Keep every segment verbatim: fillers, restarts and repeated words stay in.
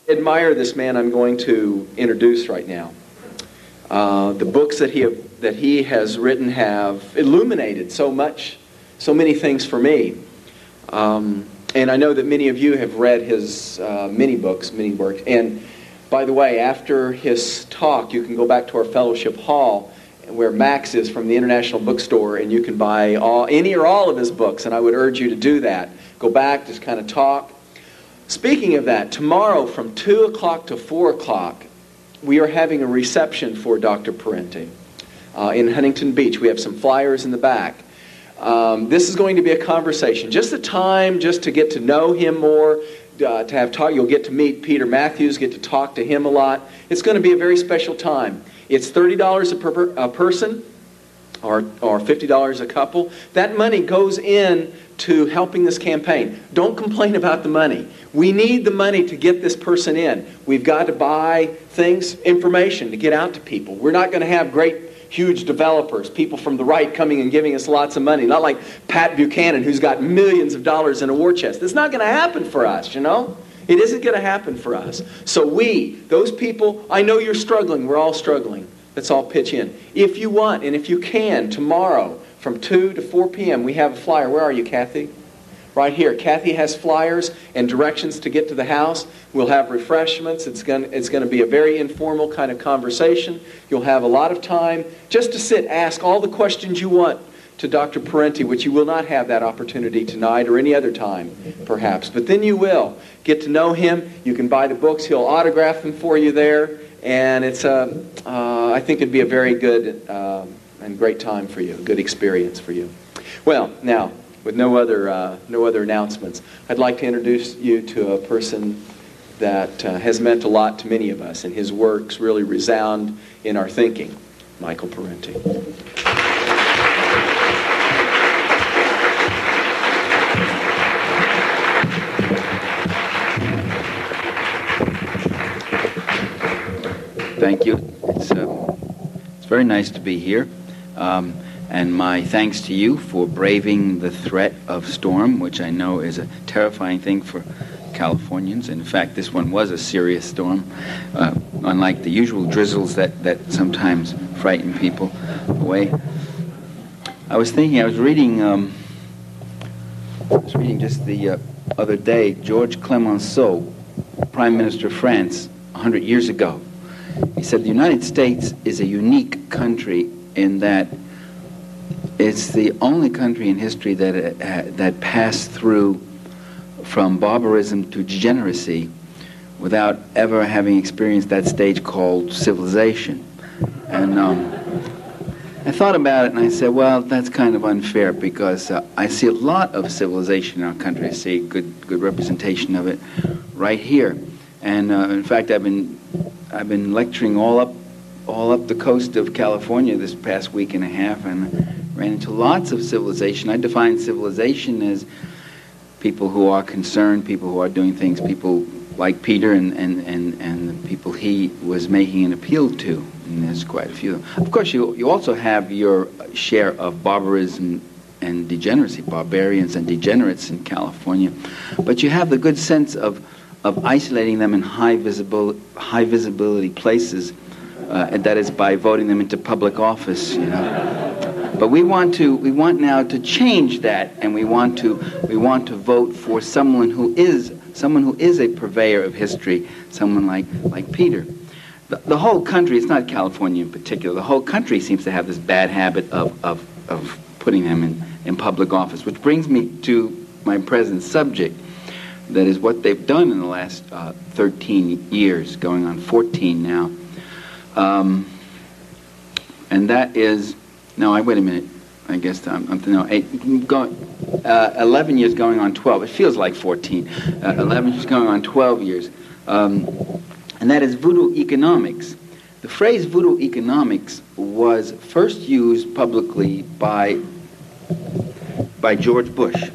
Admire this man I'm going to introduce right now. Uh, the books that he have, that he has written have illuminated so much, so many things for me. Um, and I know that many of you have read his uh, many books, many works. And by the way, after his talk, you can go back to our fellowship hall where Max is from the International Bookstore, and you can buy all, any or all of his books. And I would urge you to do that. Go back, just kind of talk. Speaking of that, tomorrow from two o'clock to four o'clock, we are having a reception for Doctor Parenti uh, in Huntington Beach. We have some flyers in the back. Um, this is going to be a conversation, just a time just to get to know him more, uh, to have talk. You'll get to meet Peter Matthews, get to talk to him a lot. It's going to be a very special time. It's thirty dollars a, per, a person, or, or fifty dollars a couple. That money goes in to helping this campaign. Don't complain about the money. We need the money to get this person in. We've got to buy things, information to get out to people. We're not going to have great, huge developers, people from the right coming and giving us lots of money. Not like Pat Buchanan, who's got millions of dollars in a war chest. It's not going to happen for us, you know? It isn't going to happen for us. So we, those people, I know you're struggling. We're all struggling. Let's all pitch in. If you want, and if you can, tomorrow, from two to four p.m., we have a flyer. Where are you, Kathy? Right here. Kathy has flyers and directions to get to the house. We'll have refreshments. It's going it's going to be a very informal kind of conversation. You'll have a lot of time just to sit, ask all the questions you want to Doctor Parenti, which you will not have that opportunity tonight or any other time, perhaps. But then you will get to know him. You can buy the books. He'll autograph them for you there. And it's a, uh, I think it'd be a very good uh, and great time for you, a good experience for you. Well, now, with no other uh, no other announcements, I'd like to introduce you to a person that uh, has meant a lot to many of us, and his works really resound in our thinking. Michael Parenti. Thank you. It's uh, it's very nice to be here. Um, And my thanks to you for braving the threat of storm, which I know is a terrifying thing for Californians. In fact, this one was a serious storm, uh, unlike the usual drizzles that, that sometimes frighten people away. I was thinking, I was reading, um, I was reading just the uh, other day, Georges Clemenceau, Prime Minister of France, one hundred years ago. He said, the United States is a unique country in that it's the only country in history that uh, that passed through from barbarism to degeneracy without ever having experienced that stage called civilization. And um, I thought about it and I said, well, that's kind of unfair because uh, I see a lot of civilization in our country. I see good good representation of it right here. And uh, in fact, I've been I've been lecturing all up all up the coast of California this past week and a half, and ran into lots of civilization. I define civilization as people who are concerned, people who are doing things, people like Peter and, and, and, and the people he was making an appeal to. And there's quite a few. Of course, you, you also have your share of barbarism and degeneracy, barbarians and degenerates in California. But you have the good sense of, of isolating them in high, visible, high visibility places, uh, and that is by voting them into public office, you know. But we want to we want now to change that, and we want to we want to vote for someone who is someone who is a purveyor of history, someone like like Peter. The, the whole country, it's not California in particular, the whole country seems to have this bad habit of of, of putting them in, in public office, which brings me to my present subject. That is what they've done in the last uh, thirteen years, going on fourteen now. Um, and that is No, I wait a minute. I guess I'm, I'm no eight, go, uh, eleven years going on twelve. It feels like fourteen. Uh, eleven years going on twelve years, um, and that is voodoo economics. The phrase voodoo economics was first used publicly by by George Bush,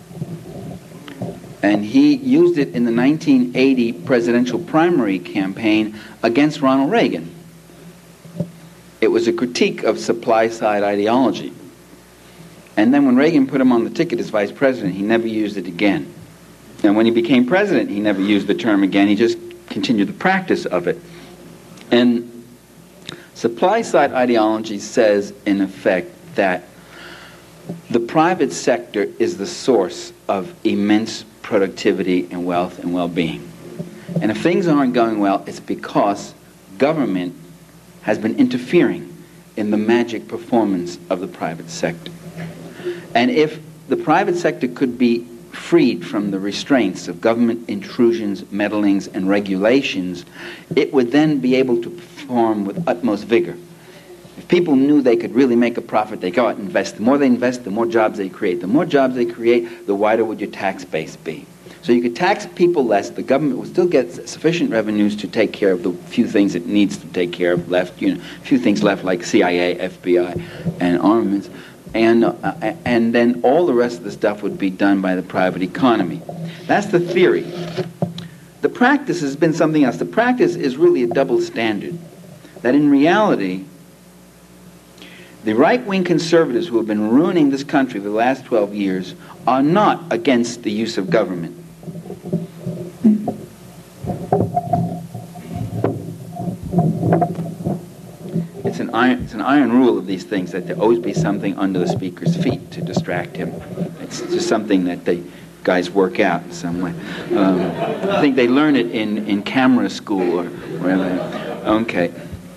and he used it in the nineteen eighty presidential primary campaign against Ronald Reagan. It was a critique of supply-side ideology. And then when Reagan put him on the ticket as vice president, he never used it again. And when he became president, he never used the term again. He just continue the practice of it. And supply-side ideology says, in effect, that the private sector is the source of immense productivity and wealth and well-being. And if things aren't going well, it's because government has been interfering in the magic performance of the private sector. And if the private sector could be freed from the restraints of government intrusions, meddlings, and regulations, it would then be able to perform with utmost vigor. If people knew they could really make a profit, they go out and invest. The more they invest, the more jobs they create. The more jobs they create, the wider would your tax base be. So you could tax people less, the government would still get sufficient revenues to take care of the few things it needs to take care of left, you know, a few things left like C I A, F B I, and armaments. And, uh, and then all the rest of the stuff would be done by the private economy. That's the theory. The practice has been something else. The practice is really a double standard. That in reality, the right-wing conservatives who have been ruining this country for the last twelve years are not against the use of government. It's an iron, it's an iron rule of these things that there always be something under the speaker's feet to distract him. It's just something that the guys work out in some way. Um, I think they learn it in, in camera school or wherever. Okay.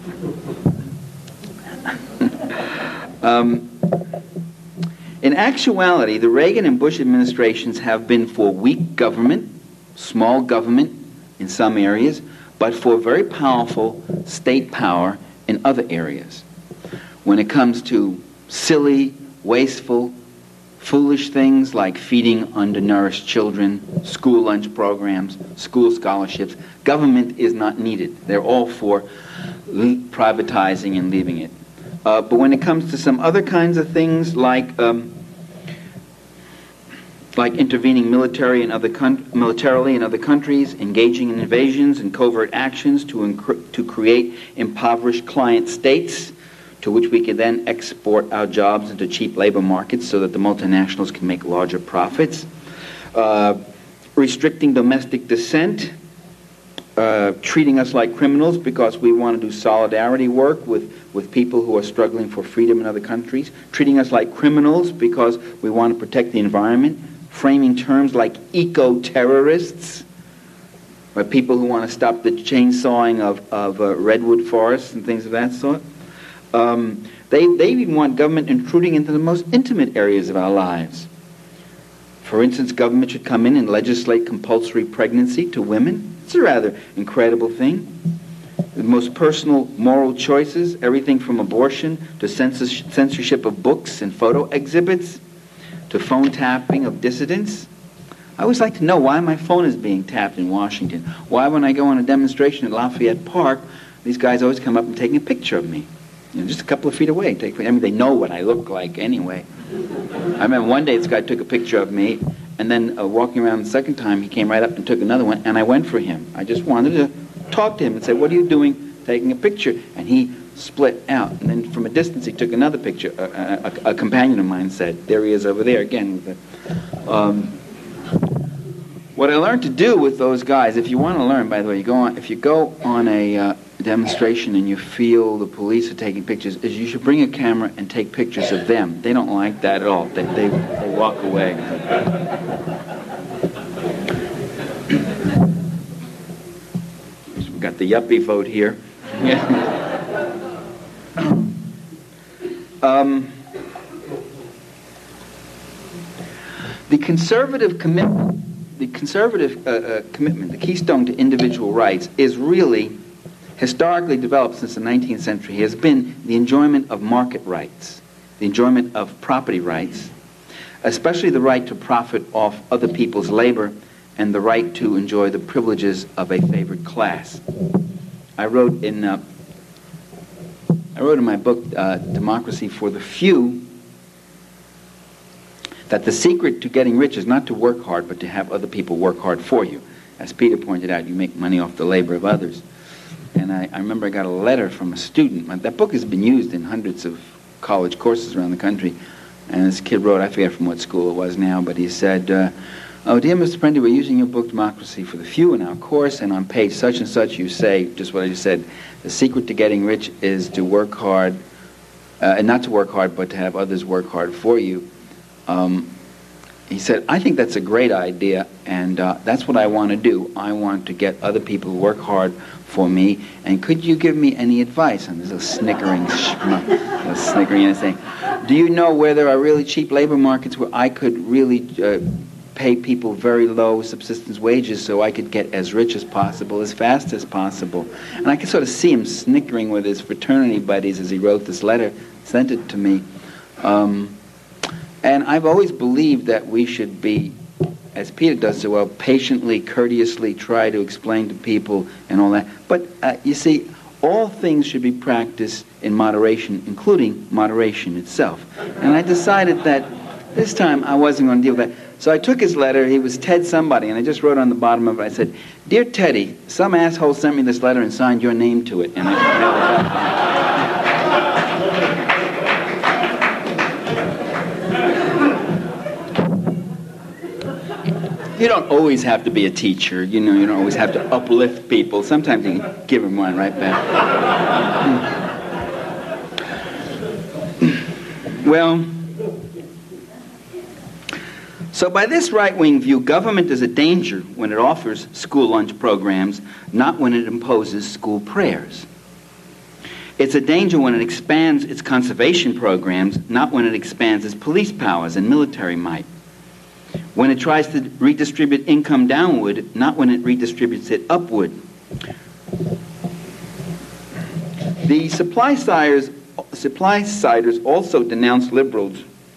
um, in actuality, the Reagan and Bush administrations have been for weak government, small government in some areas, but for very powerful state power in other areas. When it comes to silly, wasteful, foolish things like feeding undernourished children, school lunch programs, school scholarships, government is not needed. They're all for privatizing and leaving it. Uh, but when it comes to some other kinds of things like um, like intervening military in other con- militarily in other countries, engaging in invasions and covert actions to, inc- to create impoverished client states to which we can then export our jobs into cheap labor markets so that the multinationals can make larger profits, uh, restricting domestic dissent, uh, treating us like criminals because we want to do solidarity work with, with people who are struggling for freedom in other countries, treating us like criminals because we want to protect the environment, framing terms like eco-terrorists, or people who want to stop the chainsawing of, of uh, redwood forests and things of that sort. Um, they, they even want government intruding into the most intimate areas of our lives. For instance, government should come in and legislate compulsory pregnancy to women. It's a rather incredible thing. The most personal moral choices, everything from abortion to censors- censorship of books and photo exhibits, to phone tapping of dissidents. I always like to know why my phone is being tapped in Washington. Why when I go on a demonstration at Lafayette Park, these guys always come up and take a picture of me. You know, just a couple of feet away. Take, I mean, they know what I look like anyway. I remember one day this guy took a picture of me, and then uh, walking around the second time, he came right up and took another one, and I went for him. I just wanted to talk to him and say, what are you doing taking a picture? And he split out. And then from a distance, he took another picture. A, a, a companion of mine said, there he is over there again. Um, what I learned to do with those guys, if you want to learn, by the way, you go on, if you go on a uh, demonstration and you feel the police are taking pictures, is you should bring a camera and take pictures of them. They don't like that at all. They, they, they walk away. We've got the yuppie vote here. um, the conservative commitment, the conservative uh, uh, commitment, the keystone to individual rights, is really historically developed since the nineteenth century, has been the enjoyment of market rights, the enjoyment of property rights, especially the right to profit off other people's labor and the right to enjoy the privileges of a favored class. I wrote in uh, I wrote in my book, uh, Democracy for the Few, that the secret to getting rich is not to work hard, but to have other people work hard for you. As Peter pointed out, you make money off the labor of others. And I, I remember I got a letter from a student. That book has been used in hundreds of college courses around the country. And this kid wrote, I forget from what school it was now, but he said, uh, oh, dear Mister Prendy, we're using your book, Democracy for the Few, in our course, and on page such and such you say, just what I just said, the secret to getting rich is to work hard, uh, and not to work hard, but to have others work hard for you. Um, he said, I think that's a great idea, and uh, that's what I want to do. I want to get other people to work hard for me, and could you give me any advice? And there's a snickering, a snickering and saying, do you know where there are really cheap labor markets where I could really uh, pay people very low subsistence wages so I could get as rich as possible, as fast as possible? And I could sort of see him snickering with his fraternity buddies as he wrote this letter, sent it to me. Um, and I've always believed that we should be, as Peter does so well, patiently, courteously try to explain to people and all that. But uh, you see, all things should be practiced in moderation, including moderation itself. And I decided that this time I wasn't going to deal with that. So I took his letter. He was Ted somebody, and I just wrote on the bottom of it, I said, Dear Teddy, some asshole sent me this letter and signed your name to it. And I mailed it back. You don't always have to be a teacher. You know, you don't always have to uplift people. Sometimes you can give them one right back. Well, so by this right-wing view, government is a danger when it offers school lunch programs, not when it imposes school prayers. It's a danger when it expands its conservation programs, not when it expands its police powers and military might. When it tries to redistribute income downward, not when it redistributes it upward. The supply siders, supply siders also denounce liberals.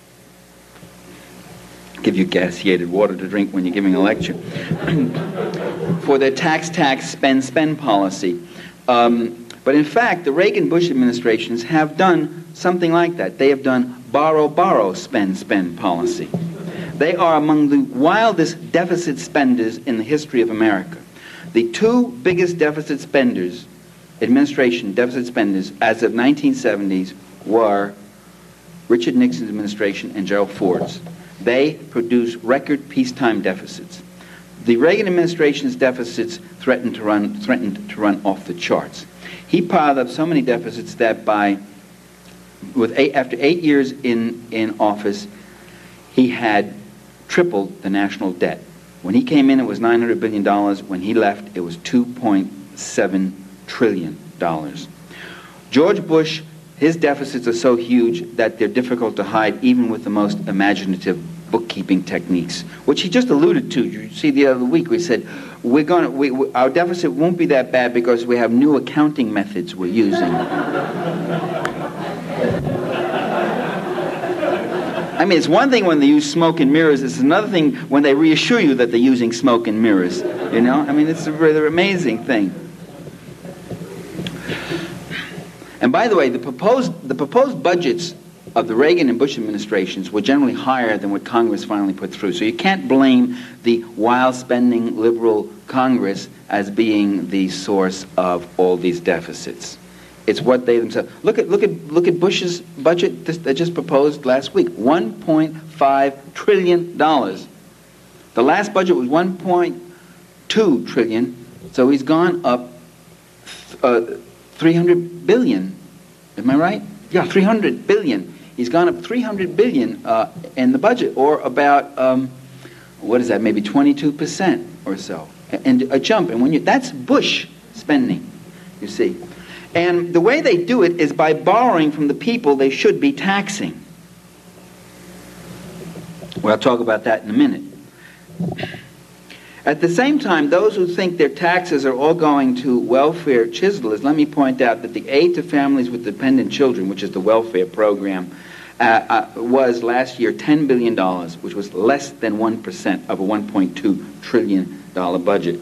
Give you gasiated water to drink when you're giving a lecture. For their tax, tax, spend, spend policy. Um, but in fact, the Reagan-Bush administrations have done something like that. They have done borrow, borrow, spend, spend policy. They are among the wildest deficit spenders in the history of America. The two biggest deficit spenders, administration deficit spenders, as of nineteen seventies were Richard Nixon's administration and Gerald Ford's. They produced record peacetime deficits. The Reagan administration's deficits threatened to run threatened to run off the charts. He piled up so many deficits that by with eight, after eight years in, in office, he had tripled the national debt. When he came in, it was nine hundred billion dollars. When he left, it was two point seven trillion dollars. George Bush, his deficits are so huge that they're difficult to hide even with the most imaginative bookkeeping techniques, which he just alluded to. You see, the other week we said, we're going to, we, we, our deficit won't be that bad because we have new accounting methods we're using. I mean, it's one thing when they use smoke and mirrors. It's another thing when they reassure you that they're using smoke and mirrors. You know? I mean, it's a rather amazing thing. And by the way, the proposed, the proposed budgets of the Reagan and Bush administrations were generally higher than what Congress finally put through. So you can't blame the wild-spending liberal Congress as being the source of all these deficits. It's what they themselves. Look at look at look at Bush's budget that just proposed last week. one point five trillion dollars. The last budget was one point two trillion. So he's gone up uh, three hundred billion. Am I right? Yeah, three hundred billion. He's gone up three hundred billion uh, in the budget, or about um, what is that? Maybe twenty-two percent or so, and a jump. And when you that's Bush spending, you see. And the way they do it is by borrowing from the people they should be taxing. Well, I'll talk about that in a minute. At the same time, those who think their taxes are all going to welfare chiselers, let me point out that the aid to families with dependent children, which is the welfare program, uh, uh, was last year ten billion dollars, which was less than one percent of a one point two trillion dollars budget.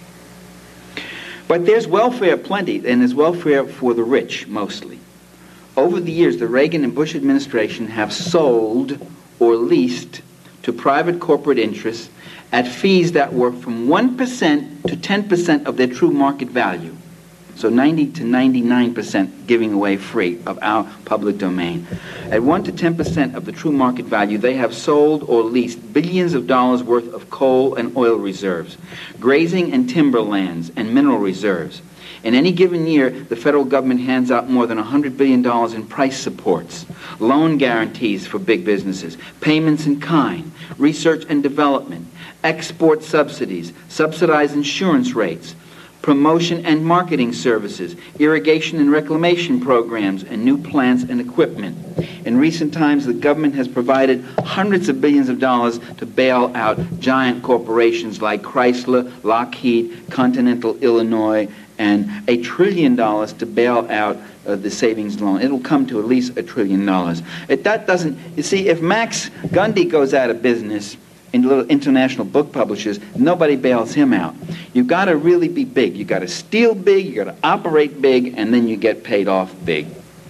But there's welfare plenty, and there's welfare for the rich, mostly. Over the years, the Reagan and Bush administration have sold or leased to private corporate interests at fees that were from one percent to ten percent of their true market value. So ninety to ninety-nine percent giving away free of our public domain. At one to ten percent of the true market value, they have sold or leased billions of dollars worth of coal and oil reserves, grazing and timber lands, and mineral reserves. In any given year, the federal government hands out more than one hundred billion dollars in price supports, loan guarantees for big businesses, payments in kind, research and development, export subsidies, subsidized insurance rates, promotion and marketing services, irrigation and reclamation programs, and new plants and equipment. In recent times, the government has provided hundreds of billions of dollars to bail out giant corporations like Chrysler, Lockheed, Continental Illinois, and a trillion dollars to bail out uh, the savings loan. It'll come to at least a trillion dollars. It, that doesn't, you see, if Max Gundy goes out of business in little international book publishers, nobody bails him out. You've got to really be big. You've got to steal big, you've got to operate big, and then you get paid off big.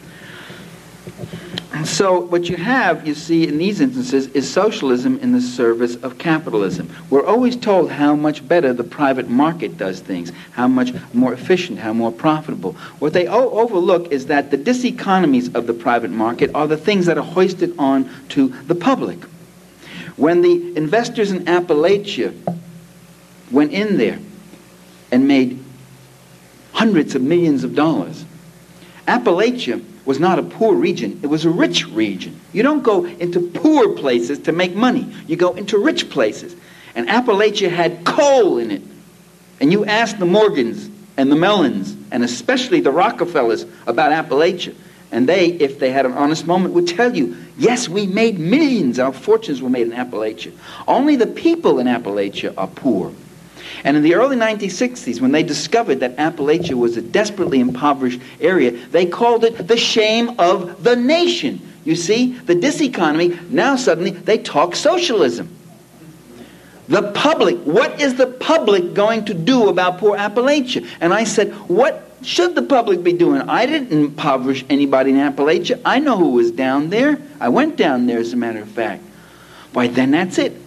So what you have, you see, in these instances, is socialism in the service of capitalism. We're always told how much better the private market does things, how much more efficient, how more profitable. What they o- overlook is that the diseconomies of the private market are the things that are hoisted on to the public. When the investors in Appalachia went in there and made hundreds of millions of dollars, Appalachia was not a poor region, it was a rich region. You don't go into poor places to make money. You go into rich places. And Appalachia had coal in it. And you ask the Morgans and the Mellons, and especially the Rockefellers, about Appalachia, and they, if they had an honest moment, would tell you, yes, we made millions. Our fortunes were made in Appalachia. Only the people in Appalachia are poor. And in the early nineteen sixties, when they discovered that Appalachia was a desperately impoverished area, they called it the shame of the nation. You see, the diseconomy, now suddenly they talk socialism. The public, what is the public going to do about poor Appalachia? And I said, what should the public be doing? I didn't impoverish anybody in Appalachia. I know who was down there. I went down there, as a matter of fact. Why, then that's it.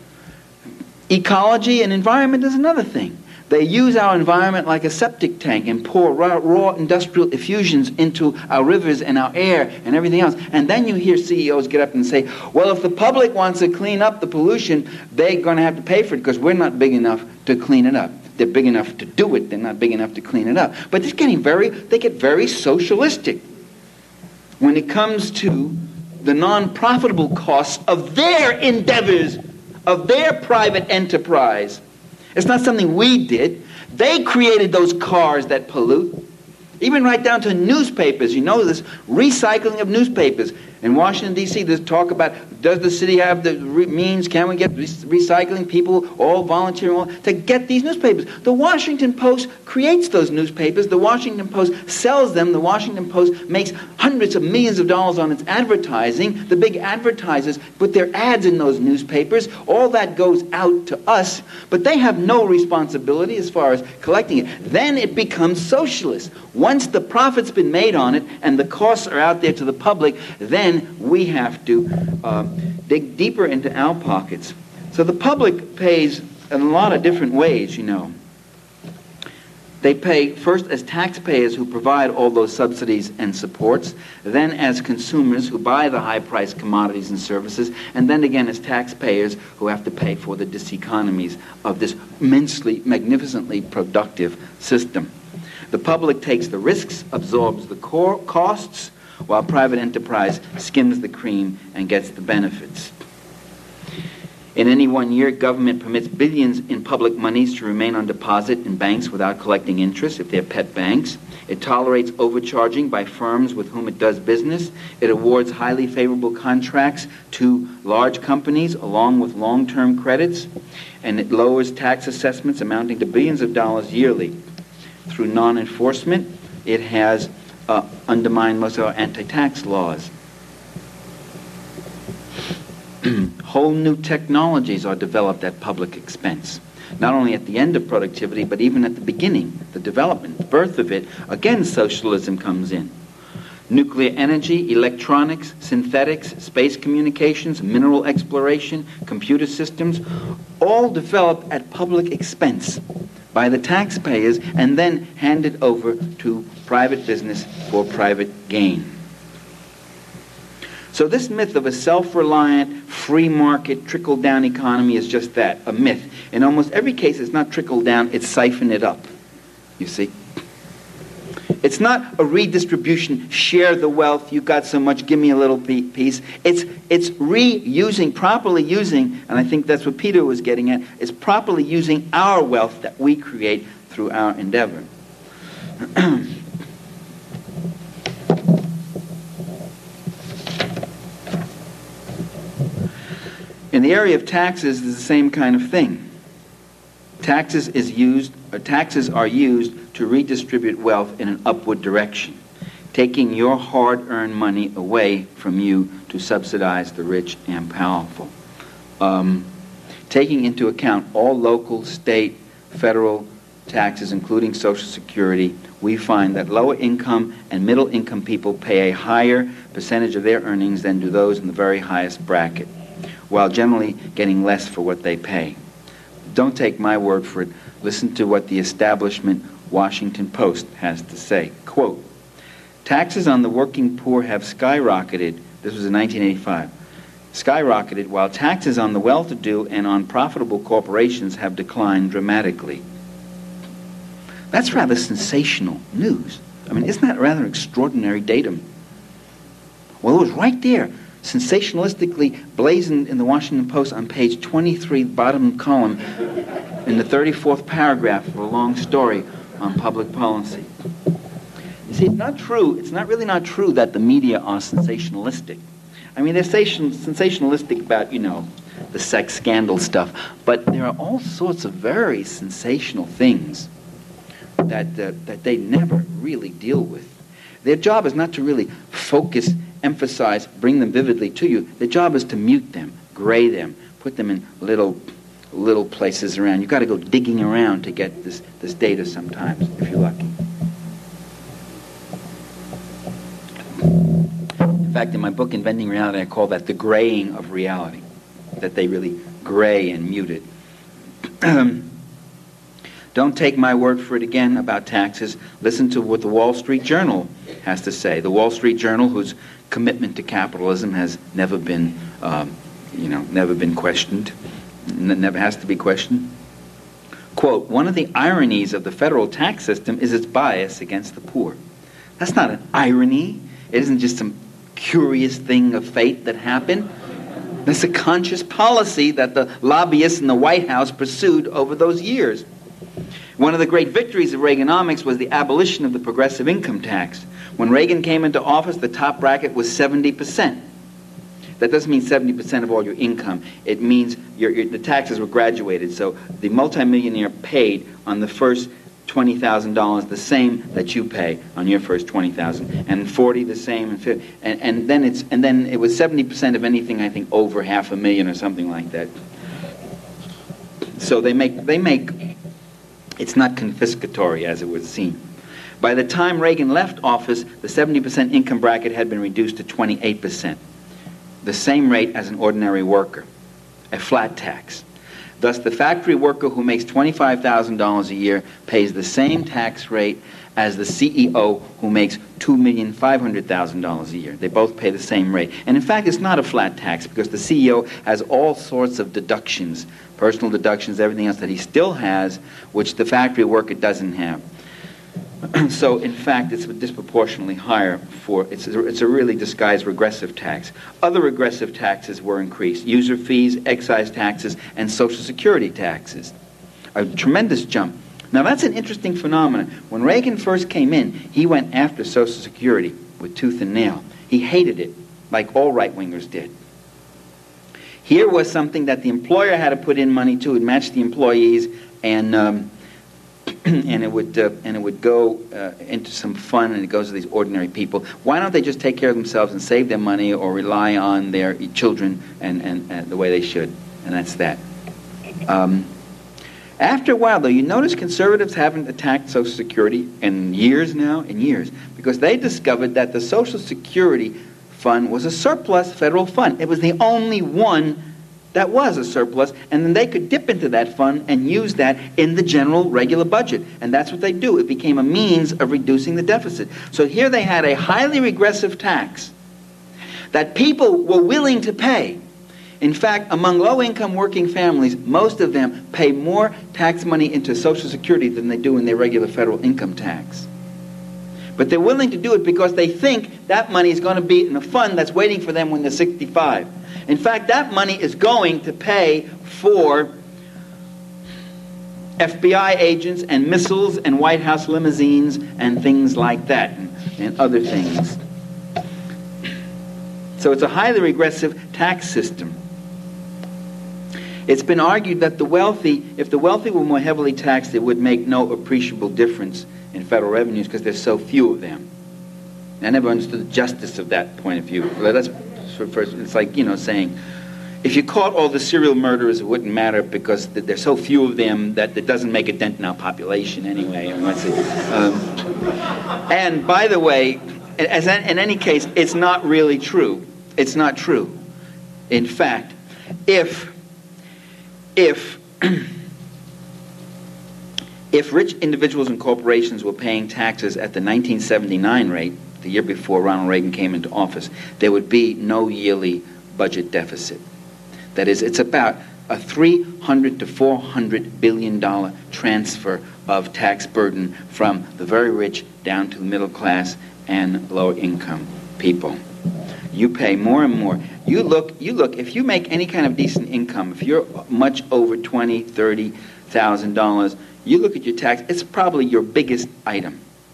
Ecology and environment is another thing. They use our environment like a septic tank and pour raw, raw industrial effusions into our rivers and our air and everything else. And then you hear C E Os get up and say, well, if the public wants to clean up the pollution, they're going to have to pay for it because we're not big enough to clean it up. They're big enough to do it. They're not big enough to clean it up. But it's getting very, they get very socialistic when it comes to the non-profitable costs of their endeavors, of their private enterprise. It's not something we did. They created those cars that pollute. Even right down to newspapers. You know, this recycling of newspapers. In Washington, D C, there's talk about, does the city have the re- means, can we get re- recycling people all volunteering all, to get these newspapers? The Washington Post creates those newspapers. The Washington Post sells them. The Washington Post makes hundreds of millions of dollars on its advertising. The big advertisers put their ads in those newspapers. All that goes out to us, but they have no responsibility as far as collecting it. Then it becomes socialist. Once the profit's been made on it and the costs are out there to the public, then we have to uh, dig deeper into our pockets. So the public pays in a lot of different ways, you know. They pay first as taxpayers who provide all those subsidies and supports, then as consumers who buy the high-priced commodities and services, and then again as taxpayers who have to pay for the diseconomies of this immensely, magnificently productive system. The public takes the risks, absorbs the core costs, while private enterprise skims the cream and gets the benefits. In any one year, government permits billions in public monies to remain on deposit in banks without collecting interest if they're pet banks. It tolerates overcharging by firms with whom it does business. It awards highly favorable contracts to large companies along with long-term credits. And it lowers tax assessments amounting to billions of dollars yearly. Through non-enforcement, it has Uh, undermine most of our anti-tax laws. Whole new technologies are developed at public expense. Not only at the end of productivity, but even at the beginning, the development, the birth of it. Again, socialism comes in. Nuclear energy, electronics, synthetics, space communications, mineral exploration, computer systems, all developed at public expense. by the taxpayers and then handed over to private business for private gain. So this myth of a self-reliant, free market, trickle-down economy is just that, a myth. In almost every case, it's not trickle-down, it's siphon it up, you see. It's not a redistribution, share the wealth, you got so much, give me a little piece. It's, it's reusing, properly using, and I think that's what Peter was getting at, is properly using our wealth that we create through our endeavor. In the area of taxes, it's the same kind of thing. Taxes is used, or taxes are used to redistribute wealth in an upward direction, taking your hard-earned money away from you to subsidize the rich and powerful. Um, taking into account all local, state, federal taxes, including Social Security, we find that lower income and middle income people pay a higher percentage of their earnings than do those in the very highest bracket, while generally getting less for what they pay. Don't take my word for it. Listen to what the establishment Washington Post has to say. Quote, taxes on the working poor have skyrocketed, this was in nineteen eighty-five, skyrocketed while taxes on the well-to-do and on profitable corporations have declined dramatically. That's rather sensational news. I mean, isn't that rather extraordinary datum? Well, it was right there, sensationalistically blazoned in the Washington Post on page twenty-three, bottom column, in the thirty-fourth paragraph of a long story on public policy. You see, it's not true, it's not really not true that the media are sensationalistic. I mean, they're sensationalistic about, you know, the sex scandal stuff, but there are all sorts of very sensational things that, uh, that they never really deal with. Their job is not to really focus, emphasize, bring them vividly to you. Their job is to mute them, gray them, put them in little little places around. You've got to go digging around to get this, this data sometimes, if you're lucky. In fact, in my book, Inventing Reality, I call that the graying of reality, that they really gray and mute it. Don't take my word for it again about taxes. Listen to what the Wall Street Journal has to say. The Wall Street Journal, whose commitment to capitalism has never been, um, you know, never been questioned, n- never has to be questioned. Quote, one of the ironies of the federal tax system is its bias against the poor. That's not an irony. It isn't just some curious thing of fate that happened. That's a conscious policy that the lobbyists in the White House pursued over those years. One of the great victories of Reaganomics was the abolition of the progressive income tax. When Reagan came into office, the top bracket was seventy percent. That doesn't mean seventy percent of all your income. It means your, your, the taxes were graduated. So the multimillionaire paid on the first twenty thousand dollars the same that you pay on your first twenty thousand dollars, and forty the same, and, fifty, and, and, then it's, and then it was seventy percent of anything, I think, over half a million or something like that. So they make, they make, it's not confiscatory as it would seem. By the time Reagan left office, the seventy percent income bracket had been reduced to twenty-eight percent, the same rate as an ordinary worker, a flat tax. Thus, the factory worker who makes twenty-five thousand dollars a year pays the same tax rate as the C E O who makes two million five hundred thousand dollars a year. They both pay the same rate. And in fact, it's not a flat tax because the C E O has all sorts of deductions, personal deductions, everything else that he still has, which the factory worker doesn't have. So, in fact, it's disproportionately higher for, it's a, it's a really disguised regressive tax. Other regressive taxes were increased: user fees, excise taxes, and Social Security taxes. A tremendous jump. Now, that's an interesting phenomenon. When Reagan first came in, he went after Social Security with tooth and nail. He hated it, like all right-wingers did. Here was something that the employer had to put in money to. It matched the employees, and um, and it would uh, and it would go uh, into some fun, and it goes to these ordinary people. Why don't they just take care of themselves and save their money, or rely on their children and, and, and the way they should? And that's that. Um, after a while, though, you notice conservatives haven't attacked Social Security in years now, in years, because they discovered that the Social Security fund was a surplus federal fund. It was the only one that was a surplus, and then they could dip into that fund and use that in the general regular budget. And that's what they do. It became a means of reducing the deficit. So here they had a highly regressive tax that people were willing to pay. In fact, among low-income working families, most of them pay more tax money into Social Security than they do in their regular federal income tax. But they're willing to do it because they think that money is going to be in a fund that's waiting for them when they're sixty-five. In fact, that money is going to pay for F B I agents and missiles and White House limousines and things like that, and, and other things. So it's a highly regressive tax system. It's been argued that the wealthy, if the wealthy were more heavily taxed, it would make no appreciable difference in federal revenues because there's so few of them. I never understood the justice of that point of view. That's, it's like, you know, saying, if you caught all the serial murderers, it wouldn't matter because there's so few of them that it doesn't make a dent in our population anyway. Um, and by the way, as in any case, it's not really true. It's not true. In fact, if if if rich individuals and corporations were paying taxes at the nineteen seventy-nine rate, the year before Ronald Reagan came into office, there would be no yearly budget deficit. That is, it's about a three hundred to four hundred billion dollar transfer of tax burden from the very rich down to the middle class and lower income people. You pay more and more. You look, you look, if you make any kind of decent income, if you're much over twenty, thirty thousand dollars, you look at your tax, it's probably your biggest item.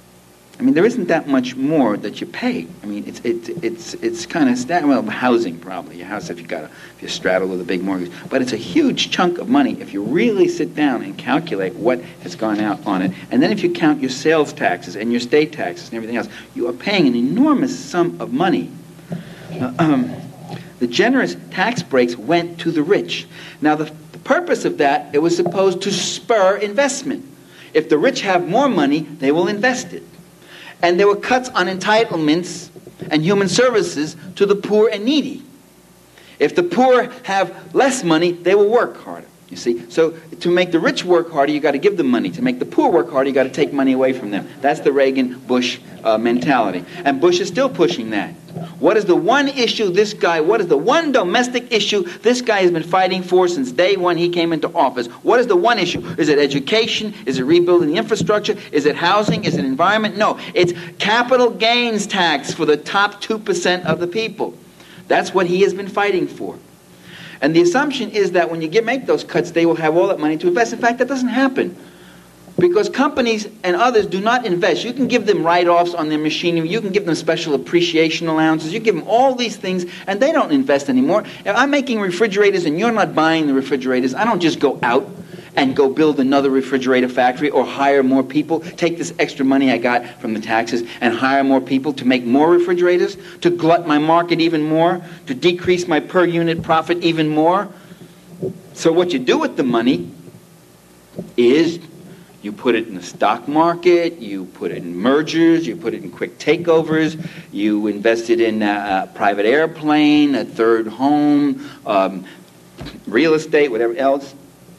I mean, there isn't that much more that you pay. I mean, it's it's it's it's kind of sta- well, housing probably. Your house if you got a if you straddle with a big mortgage, but it's a huge chunk of money if you really sit down and calculate what has gone out on it. And then if you count your sales taxes and your state taxes and everything else, you are paying an enormous sum of money. Uh, um, the generous tax breaks went to the rich. Now, the, the purpose of that, it was supposed to spur investment. If the rich have more money, they will invest it. And there were cuts on entitlements and human services to the poor and needy. If the poor have less money, they will work harder. You see, so to make the rich work harder, you got to give them money. To make the poor work harder, you got to take money away from them. That's the Reagan-Bush uh, mentality, and Bush is still pushing that. What is the one issue this guy? What is the one domestic issue this guy has been fighting for since day one he came into office? What is the one issue? Is it education? Is it rebuilding the infrastructure? Is it housing? Is it environment? No, it's capital gains tax for the top two percent of the people. That's what he has been fighting for. And the assumption is that when you get make those cuts, they will have all that money to invest. In fact, that doesn't happen. Because companies and others do not invest. You can give them write-offs on their machinery. You can give them special appreciation allowances. You give them all these things, and they don't invest anymore. If I'm making refrigerators and you're not buying the refrigerators, I don't just go out and go build another refrigerator factory or hire more people, take this extra money I got from the taxes and hire more people to make more refrigerators, to glut my market even more, to decrease my per unit profit even more. So what you do with the money is you put it in the stock market, you put it in mergers, you put it in quick takeovers, you invest it in a, a private airplane, a third home, um, real estate, whatever else.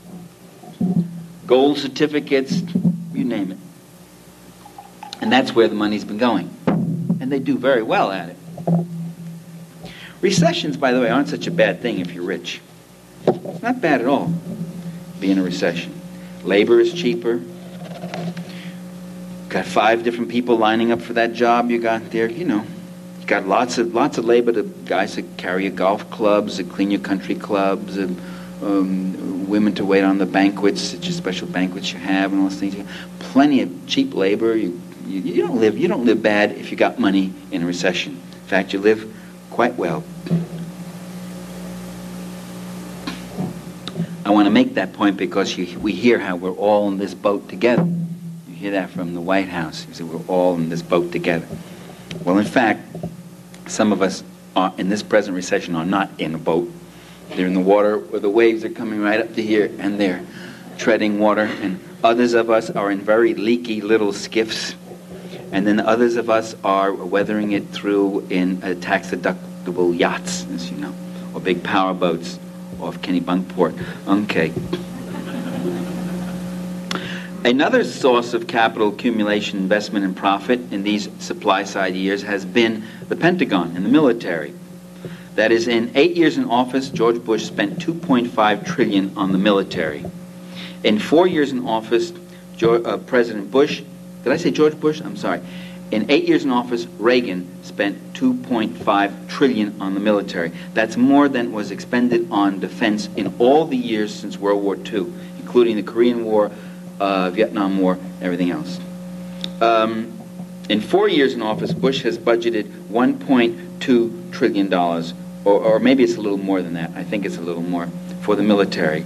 Gold certificates, you name it. And that's where the money's been going. And they do very well at it. Recessions, by the way, aren't such a bad thing if you're rich. It's not bad at all, be in a recession. Labor is cheaper. Got five different people lining up for that job you got there, you know. You got lots of lots of labor, to guys that carry your golf clubs, that clean your country clubs, and Um, women to wait on the banquets, such as special banquets you have, and all those things. Plenty of cheap labor. You, you you don't live you don't live bad if you got money in a recession. In fact, you live quite well. I want to make that point because you, we hear how we're all in this boat together. You hear that from the White House. You say we're all in this boat together. Well, in fact, some of us are, in this present recession are not in a boat. They're in the water where the waves are coming right up to here, and they're treading water. And others of us are in very leaky little skiffs. And then others of us are weathering it through in uh, tax-deductible yachts, as you know, or big power boats, off Kennebunkport. Okay. Another source of capital accumulation, investment, and profit in these supply-side years has been the Pentagon and the military. That is, in eight years in office, George Bush spent two point five trillion dollars on the military. In four years in office, George, uh, President Bush, did I say George Bush? I'm sorry. In eight years in office, Reagan spent two point five trillion dollars on the military. That's more than was expended on defense in all the years since World War Two, including the Korean War, uh, Vietnam War, everything else. Um, in four years in office, Bush has budgeted one point two trillion dollars, or, or maybe it's a little more than that. I think it's a little more, for the military.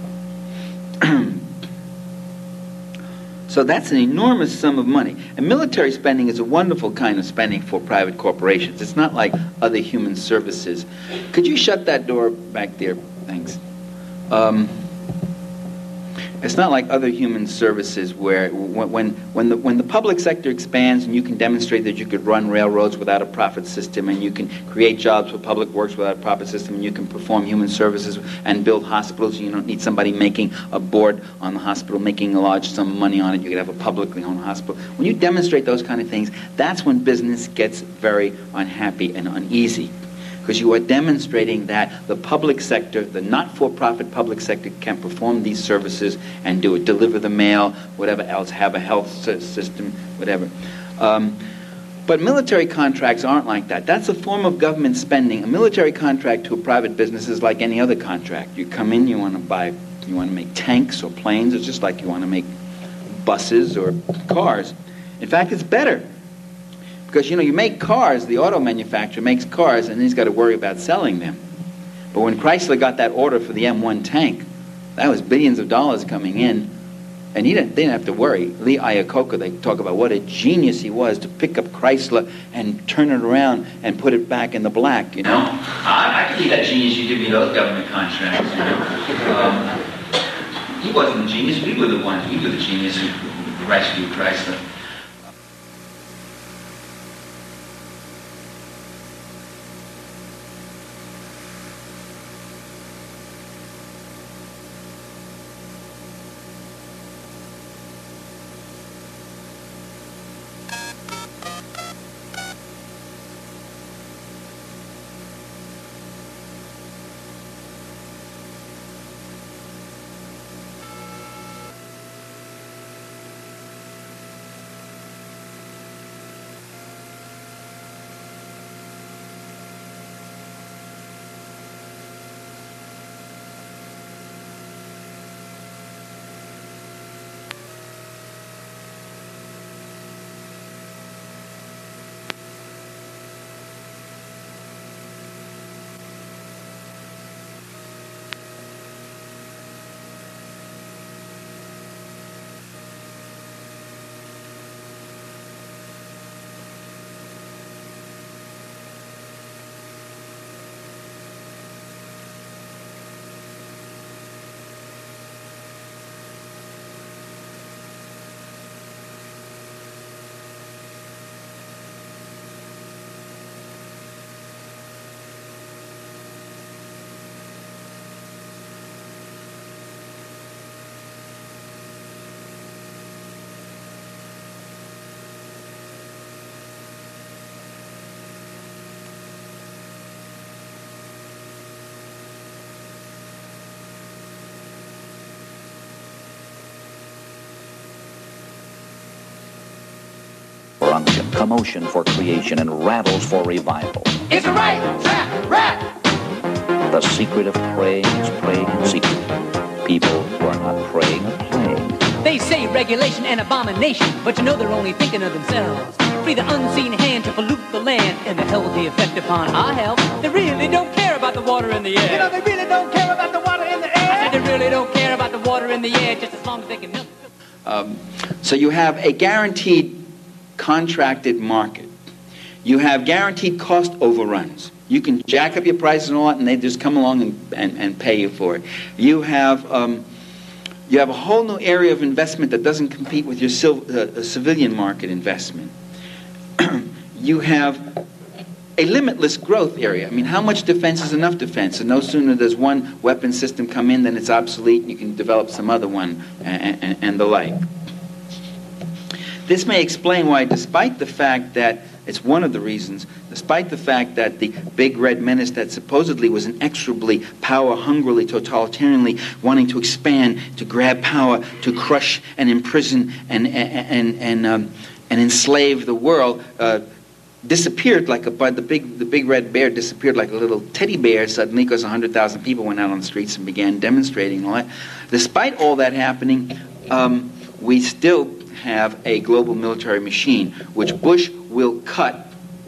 So that's an enormous sum of money. And military spending is a wonderful kind of spending for private corporations. It's not like other human services. Could you shut that door back there? Thanks. Um, it's not like other human services where when, when, when, the, when the public sector expands and you can demonstrate that you could run railroads without a profit system, and you can create jobs for public works without a profit system, and you can perform human services and build hospitals, and you don't need somebody making a board on the hospital, making a large sum of money on it. You could have a publicly owned hospital. When you demonstrate those kind of things, that's when business gets very unhappy and uneasy, because you are demonstrating that the public sector, the not-for-profit public sector, can perform these services and do it, deliver the mail, whatever else, have a health system, whatever. Um, but military contracts aren't like that. That's a form of government spending. A military contract to a private business is like any other contract. You come in, you want to buy, you want to make tanks or planes. It's just like you want to make buses or cars. In fact, it's better. Because, you know, you make cars, the auto manufacturer makes cars, and he's got to worry about selling them. But when Chrysler got that order for the M one tank, that was billions of dollars coming in, and he didn't, they didn't have to worry. Lee Iacocca, they talk about what a genius he was to pick up Chrysler and turn it around and put it back in the black, you know? I, I can be that genius you give me those government contracts, you know? Um, he wasn't the genius, we were the ones, we were the genius who rescued Chrysler. Commotion for creation and rattles for revival. It's a right trap rap. The secret of praying is praying in secret. People who are not praying are playing. They say regulation and abomination, but you know they're only thinking of themselves. Free the unseen hand to pollute the land and the healthy effect upon our health. They really don't care about the water in the air. You know, they really don't care about the water in the air. I said they really don't care about the water in the air, just as long as they can milk. Um, so you have a guaranteed contracted market. You have guaranteed cost overruns. You can jack up your prices and all that, and they just come along and, and, and pay you for it. You have um, you have a whole new area of investment that doesn't compete with your civil, uh, civilian market investment. You have a limitless growth area. I mean, how much defense is enough defense? And no sooner does one weapon system come in than it's obsolete and you can develop some other one and, and, and the like. This may explain why, despite the fact that, it's one of the reasons, despite the fact that the big red menace that supposedly was inexorably, power-hungrily, totalitarianly wanting to expand, to grab power, to crush and imprison and, and, and, and, um, and enslave the world, uh, disappeared like a but the big the big red bear disappeared like a little teddy bear suddenly because a hundred thousand people went out on the streets and began demonstrating and all that. Despite all that happening, um, we still have a global military machine which Bush will cut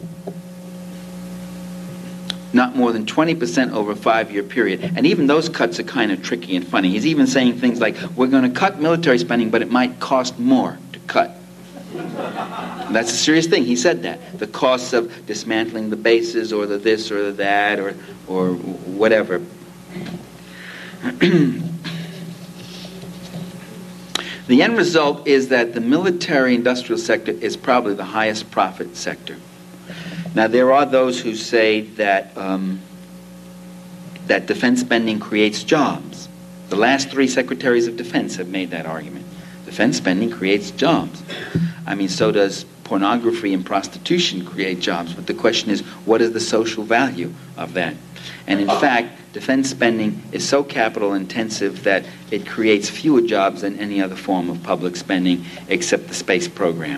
not more than twenty percent over a five-year period. And even those cuts are kind of tricky and funny. He's even saying things like, we're going to cut military spending, but it might cost more to cut. That's a serious thing. He said that. The costs of dismantling the bases or the this or the that or, or whatever. The end result is that the military-industrial sector is probably the highest profit sector. Now, there are those who say that um, that defense spending creates jobs. The last three secretaries of defense have made that argument. Defense spending creates jobs. I mean, so does pornography and prostitution create jobs. But the question is, what is the social value of that? And in fact, defense spending is so capital intensive that it creates fewer jobs than any other form of public spending except the space program.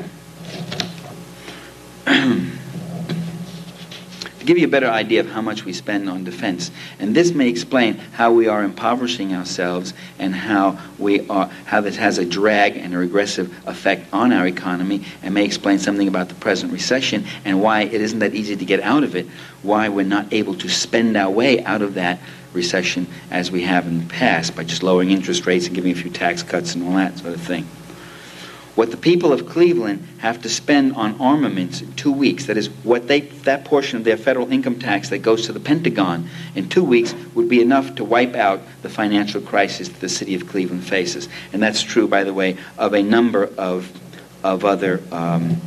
To give you a better idea of how much we spend on defense, and this may explain how we are impoverishing ourselves and how we are how this has a drag and a regressive effect on our economy, and may explain something about the present recession and why it isn't that easy to get out of it, why we're not able to spend our way out of that recession as we have in the past by just lowering interest rates and giving a few tax cuts and all that sort of thing. What the people of Cleveland have to spend on armaments in two weeks, that is, what they that portion of their federal income tax that goes to the Pentagon in two weeks would be enough to wipe out the financial crisis that the city of Cleveland faces. And that's true, by the way, of a number of of other um,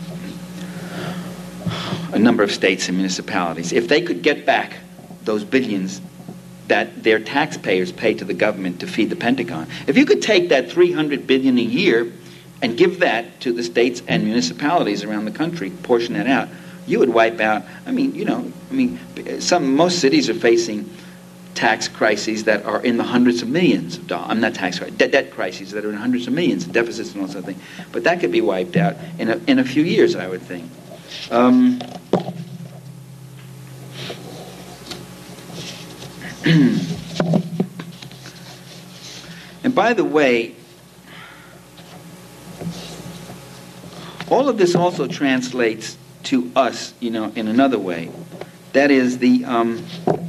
a number of states and municipalities. If they could get back those billions that their taxpayers pay to the government to feed the Pentagon, if you could take that three hundred billion dollars a year and give that to the states and municipalities around the country, portion that out, you would wipe out, I mean, you know, I mean, some, most cities are facing tax crises that are in the hundreds of millions of dollars. I'm not tax crises, debt, debt crises that are in hundreds of millions, deficits and all sorts of things. But that could be wiped out in a, in a few years, I would think. Um, and by the way, all of this also translates to us, you know, in another way. That is the um,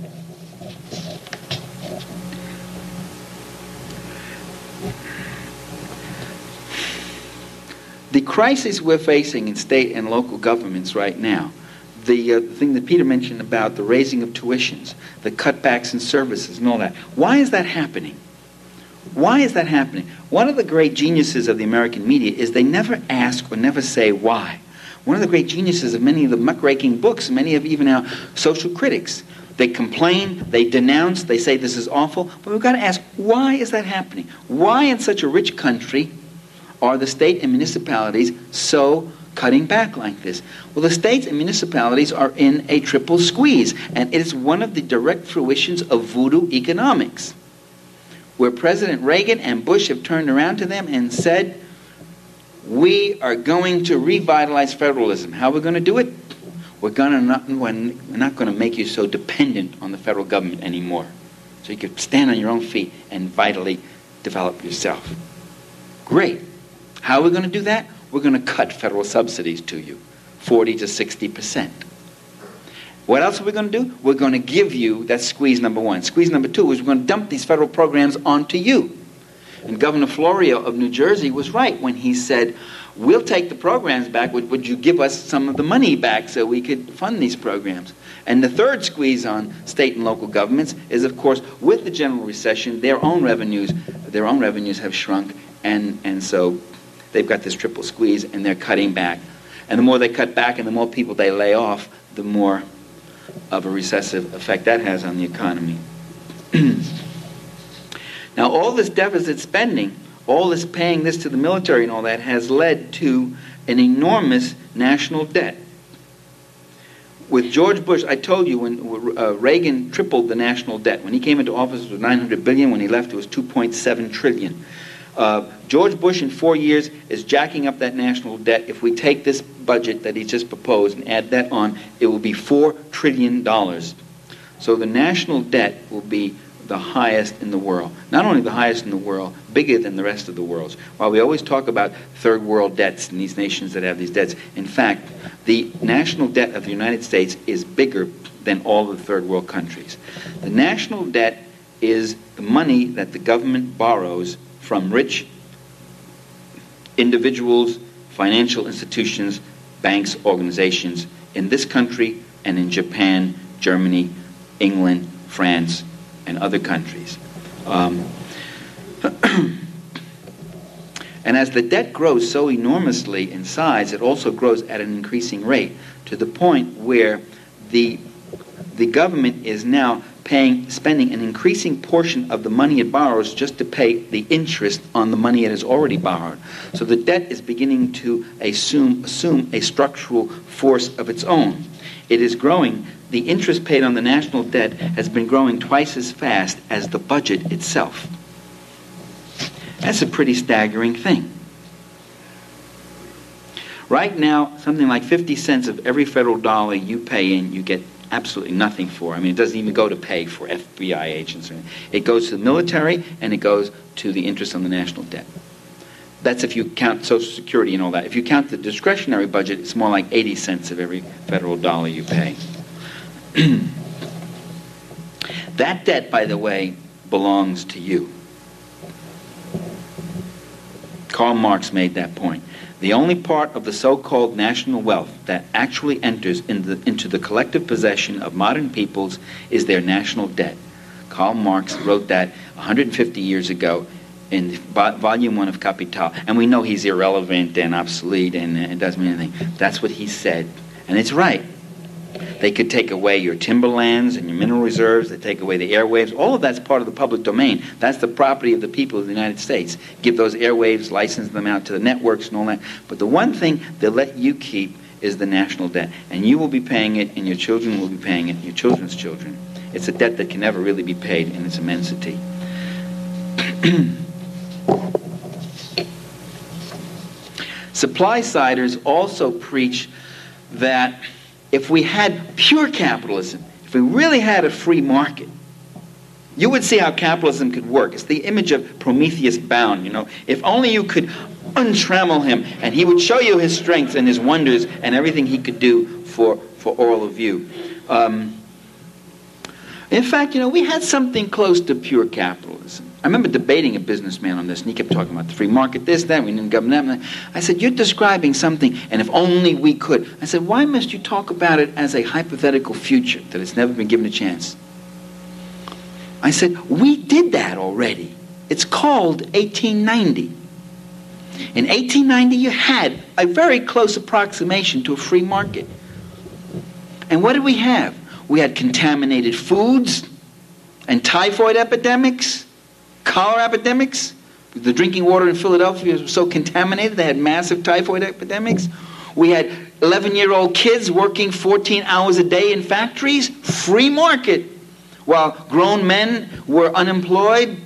the crisis we're facing in state and local governments right now. The uh, thing that Peter mentioned about the raising of tuitions, the cutbacks in services, and all that. Why is that happening? Why is that happening? One of the great geniuses of the American media is they never ask or never say why. One of the great geniuses of many of the muckraking books, many of even our social critics, they complain, they denounce, they say this is awful, but we've got to ask, why is that happening? Why in such a rich country are the state and municipalities so cutting back like this? Well, the states and municipalities are in a triple squeeze, and it is one of the direct fruitions of voodoo economics, where President Reagan and Bush have turned around to them and said, we are going to revitalize federalism. How are we going to do it? We're, gonna not, we're not going to make you so dependent on the federal government anymore. So you can stand on your own feet and vitally develop yourself. Great. How are we going to do that? We're going to cut federal subsidies to you, forty to sixty percent. What else are we going to do? We're going to give you, that's squeeze number one. Squeeze number two is we're going to dump these federal programs onto you. And Governor Florio of New Jersey was right when he said, we'll take the programs back, would, would you give us some of the money back so we could fund these programs? And the third squeeze on state and local governments is, of course, with the general recession, their own revenues, their own revenues have shrunk, and, and so they've got this triple squeeze and they're cutting back. And the more they cut back and the more people they lay off, the more of a recessive effect that has on the economy. Now, all this deficit spending, all this paying this to the military and all that, has led to an enormous national debt. With George Bush, I told you when uh, Reagan tripled the national debt. When he came into office, it was nine hundred billion dollars. When he left, it was two point seven trillion dollars. Uh, George Bush in four years is jacking up that national debt. If we take this budget that he just proposed and add that on, it will be four trillion dollars. So the national debt will be the highest in the world. Not only the highest in the world, bigger than the rest of the world's. While we always talk about third world debts and these nations that have these debts, in fact, the national debt of the United States is bigger than all the third world countries. The national debt is the money that the government borrows from rich individuals, financial institutions, banks, organizations in this country and in Japan, Germany, England, France, and other countries. Um, and as the debt grows so enormously in size, it also grows at an increasing rate to the point where the the government is now paying, spending an increasing portion of the money it borrows just to pay the interest on the money it has already borrowed. So the debt is beginning to assume, assume a structural force of its own. It is growing. The interest paid on the national debt has been growing twice as fast as the budget itself. That's a pretty staggering thing. Right now, something like fifty cents of every federal dollar you pay in, you get absolutely nothing for. I mean, it doesn't even go to pay for F B I agents. It goes to the military, and it goes to the interest on the national debt. That's if you count Social Security and all that. If you count the discretionary budget, it's more like eighty cents of every federal dollar you pay. That debt, by the way, belongs to you. Karl Marx made that point. The only part of the so-called national wealth that actually enters in the, into the collective possession of modern peoples is their national debt. Karl Marx wrote that one hundred fifty years ago in volume one of Capital. And we know he's irrelevant and obsolete and it doesn't mean anything. That's what he said. And it's right. They could take away your timberlands and your mineral reserves. They take away the airwaves. All of that's part of the public domain. That's the property of the people of the United States. Give those airwaves, license them out to the networks and all that. But the one thing they'll let you keep is the national debt. And you will be paying it, and your children will be paying it, your children's children. It's a debt that can never really be paid in its immensity. Supply-siders also preach that if we had pure capitalism, if we really had a free market, you would see how capitalism could work. It's the image of Prometheus bound, you know. If only you could untrammel him, and he would show you his strengths and his wonders and everything he could do for, for all of you. Um, in fact, you know, we had something close to pure capitalism. I remember debating a businessman on this, and he kept talking about the free market, this, that, we didn't govern that. I said, you're describing something, and if only we could. I said, why must you talk about it as a hypothetical future, that it's never been given a chance? I said, we did that already. It's called eighteen ninety. In eighteen ninety, you had a very close approximation to a free market. And what did we have? We had contaminated foods and typhoid epidemics, cholera epidemics. The drinking water in Philadelphia was so contaminated, they had massive typhoid epidemics. We had eleven-year-old kids working fourteen hours a day in factories, free market, while grown men were unemployed.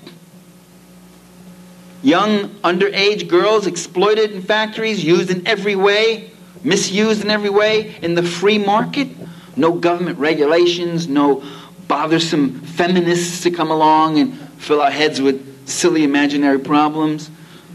Young underage girls exploited in factories, used in every way, misused in every way in the free market. No government regulations, no bothersome feminists to come along and fill our heads with silly imaginary problems.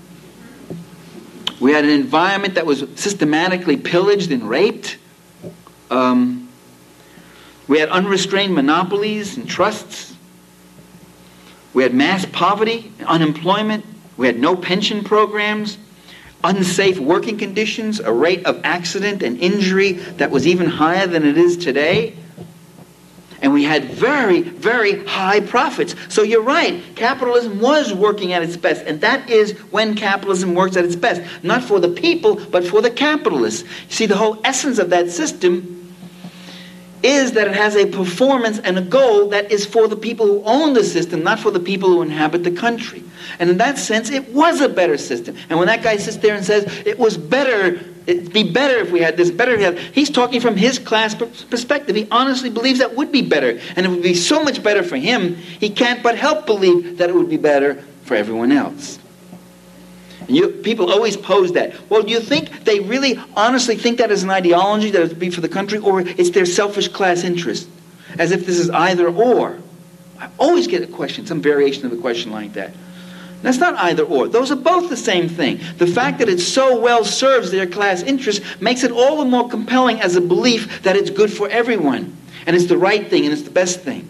We had an environment that was systematically pillaged and raped. Um, we had unrestrained monopolies and trusts. We had mass poverty and unemployment. We had no pension programs, unsafe working conditions, a rate of accident and injury that was even higher than it is today. And we had very, very high profits. So you're right, capitalism was working at its best. And that is when capitalism works at its best. Not for the people, but for the capitalists. You see, the whole essence of that system is that it has a performance and a goal that is for the people who own the system, not for the people who inhabit the country. And in that sense, it was a better system. And when that guy sits there and says, it was better, it'd be better if we had this, better if we had, he's talking from his class perspective. He honestly believes that would be better. And it would be so much better for him, he can't but help believe that it would be better for everyone else. And you, people always pose that. Well, do you think they really honestly think that is an ideology that it would be for the country, or it's their selfish class interest? As if this is either or. I always get a question, some variation of a question like that. That's not either or. Those are both the same thing. The fact that it so well serves their class interest makes it all the more compelling as a belief that it's good for everyone. And it's the right thing and it's the best thing.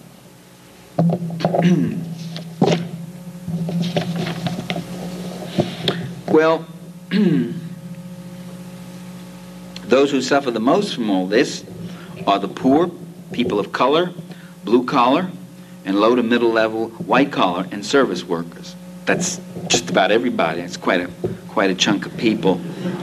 Well, those who suffer the most from all this are the poor, people of color, blue collar, and low to middle level white collar and service workers. That's just about everybody. It's quite a quite a chunk of people.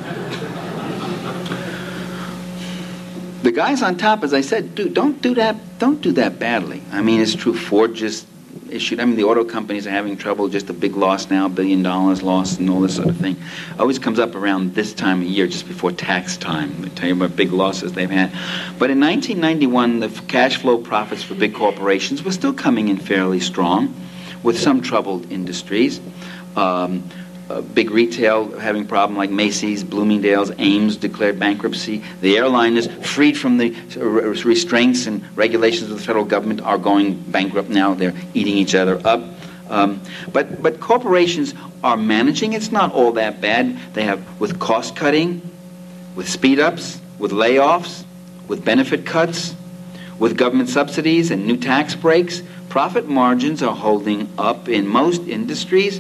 The guys on top, as I said, do, don't do that. Don't do that badly. I mean, it's true. Ford just issued. I mean, the auto companies are having trouble. Just a big loss now, a billion dollars lost, and all this sort of thing. Always comes up around this time of year, just before tax time. They tell you about big losses they've had. But in nineteen ninety-one, the cash flow profits for big corporations were still coming in fairly strong, with some troubled industries. Um, uh, big retail having problem like Macy's, Bloomingdale's, Ames declared bankruptcy. The airliners, freed from the restraints and regulations of the federal government, are going bankrupt now. They're eating each other up. Um, but but corporations are managing. It's not all that bad. They have, with cost cutting, with speed ups, with layoffs, with benefit cuts, with government subsidies and new tax breaks, profit margins are holding up in most industries.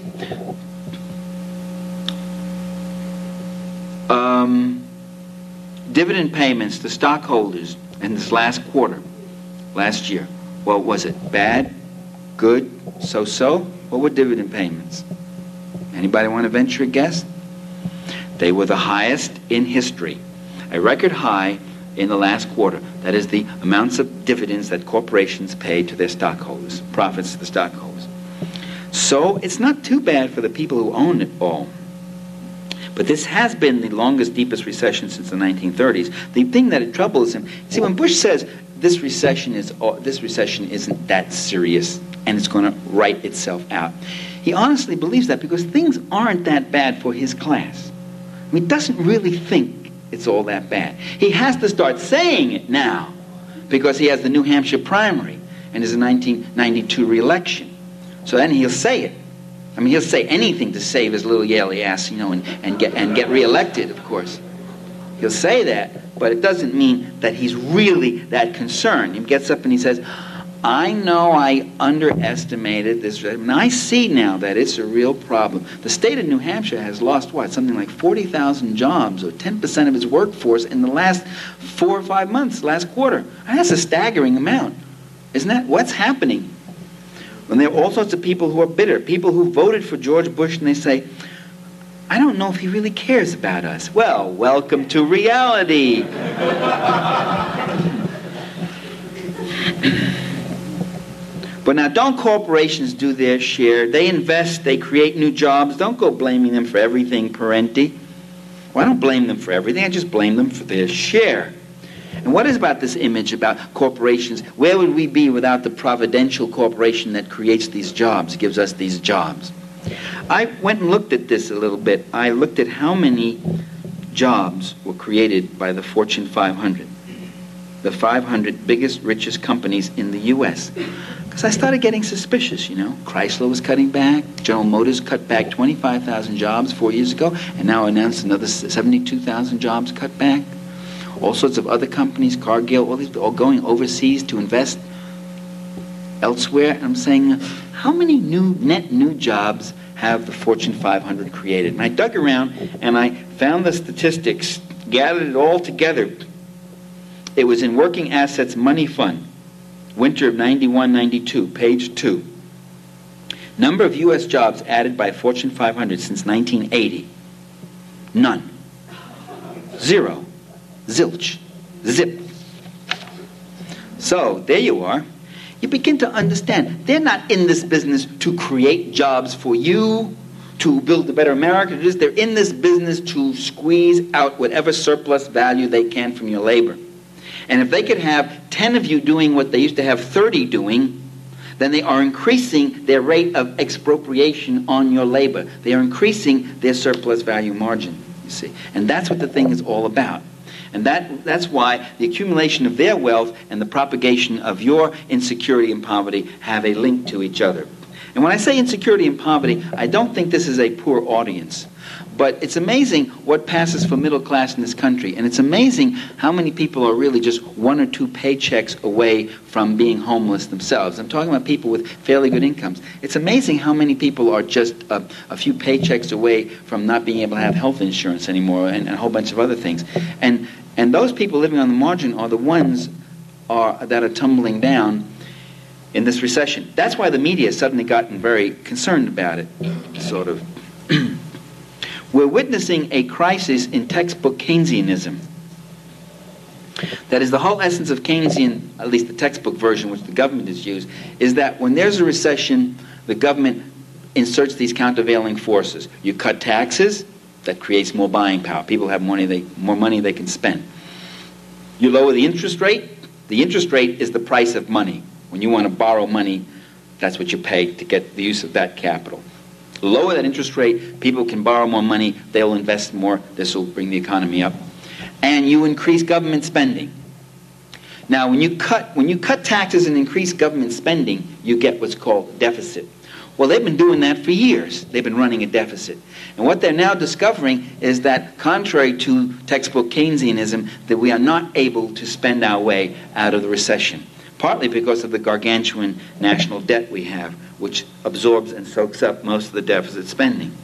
Um, dividend payments to stockholders in this last quarter, last year. What was it? Bad? Good? So-so? What were dividend payments? Anybody want to venture a guess? They were the highest in history. A record high in the last quarter. That is the amounts of dividends that corporations pay to their stockholders, profits to the stockholders. So it's not too bad for the people who own it all. But this has been the longest, deepest recession since the nineteen thirties. The thing that it troubles him, see, when Bush says this recession is this recession isn't that serious and it's going to right itself out, he honestly believes that because things aren't that bad for his class. I mean, he doesn't really think it's all that bad. He has to start saying it now because he has the New Hampshire primary and his nineteen ninety-two re-election. So then he'll say it. I mean, he'll say anything to save his little Yaley ass, you know, and, and get and get re-elected, of course. He'll say that, but it doesn't mean that he's really that concerned. He gets up and he says, I know I underestimated this. And I see now that it's a real problem. The state of New Hampshire has lost, what, something like forty thousand jobs, or ten percent of its workforce in the last four or five months, last quarter. And that's a staggering amount. Isn't that? What's happening? And there are all sorts of people who are bitter, people who voted for George Bush, and they say, I don't know if he really cares about us. Well, welcome to reality. But now, don't corporations do their share? They invest, they create new jobs. Don't go blaming them for everything, Parenti. Well, I don't blame them for everything. I just blame them for their share. And what is about this image about corporations? Where would we be without the providential corporation that creates these jobs, gives us these jobs? I went and looked at this a little bit. I looked at how many jobs were created by the Fortune five hundred, the five hundred biggest, richest companies in the U S Because I started getting suspicious, you know. Chrysler was cutting back. General Motors cut back twenty-five thousand jobs four years ago, and now announced another seventy-two thousand jobs cut back. All sorts of other companies, Cargill, all these, all going overseas to invest elsewhere. And I'm saying, how many new net new jobs have the Fortune five hundred created? And I dug around and I found the statistics, gathered it all together. It was in Working Assets Money Fund. winter of ninety-one ninety-two, page two. Number of U S jobs added by Fortune five hundred since nineteen eighty. None. Zero. Zilch. Zip. So, there you are. You begin to understand they're not in this business to create jobs for you, to build a better America. They're in this business to squeeze out whatever surplus value they can from your labor. And if they could have ten of you doing what they used to have thirty doing, then they are increasing their rate of expropriation on your labor. They are increasing their surplus value margin, you see. And that's what the thing is all about. And that, that's why the accumulation of their wealth and the propagation of your insecurity and poverty have a link to each other. And when I say insecurity and poverty, I don't think this is a poor audience. But it's amazing what passes for middle class in this country. And it's amazing how many people are really just one or two paychecks away from being homeless themselves. I'm talking about people with fairly good incomes. It's amazing how many people are just a, a few paychecks away from not being able to have health insurance anymore and, and a whole bunch of other things. And and those people living on the margin are the ones are, that are tumbling down in this recession. That's why the media has suddenly gotten very concerned about it, sort of. We're witnessing a crisis in textbook Keynesianism. That is, the whole essence of Keynesian, at least the textbook version which the government has used, is that when there's a recession, the government inserts these countervailing forces. You cut taxes, that creates more buying power. People have money they, more money they can spend. You lower the interest rate. The interest rate is the price of money. When you want to borrow money, that's what you pay to get the use of that capital. Lower that interest rate, people can borrow more money, they'll invest more, this will bring the economy up. And you increase government spending. Now, when you cut when you cut taxes and increase government spending, you get what's called deficit. Well, they've been doing that for years. They've been running a deficit. And what they're now discovering is that, contrary to textbook Keynesianism, that we are not able to spend our way out of the recession. Partly because of the gargantuan national debt we have, which absorbs and soaks up most of the deficit spending.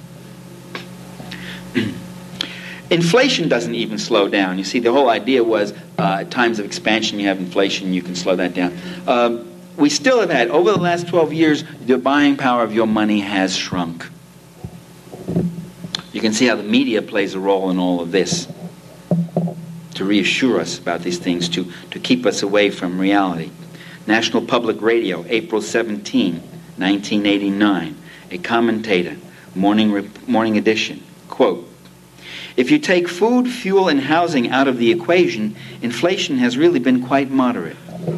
Inflation doesn't even slow down. You see, the whole idea was uh, at times of expansion, you have inflation, you can slow that down. Um, we still have had, over the last twelve years, the buying power of your money has shrunk. You can see how the media plays a role in all of this, to reassure us about these things, to, to keep us away from reality. National Public Radio, April seventeenth, nineteen eighty-nine. A commentator, morning, morning edition, quote, "If you take food, fuel, and housing out of the equation, inflation has really been quite moderate.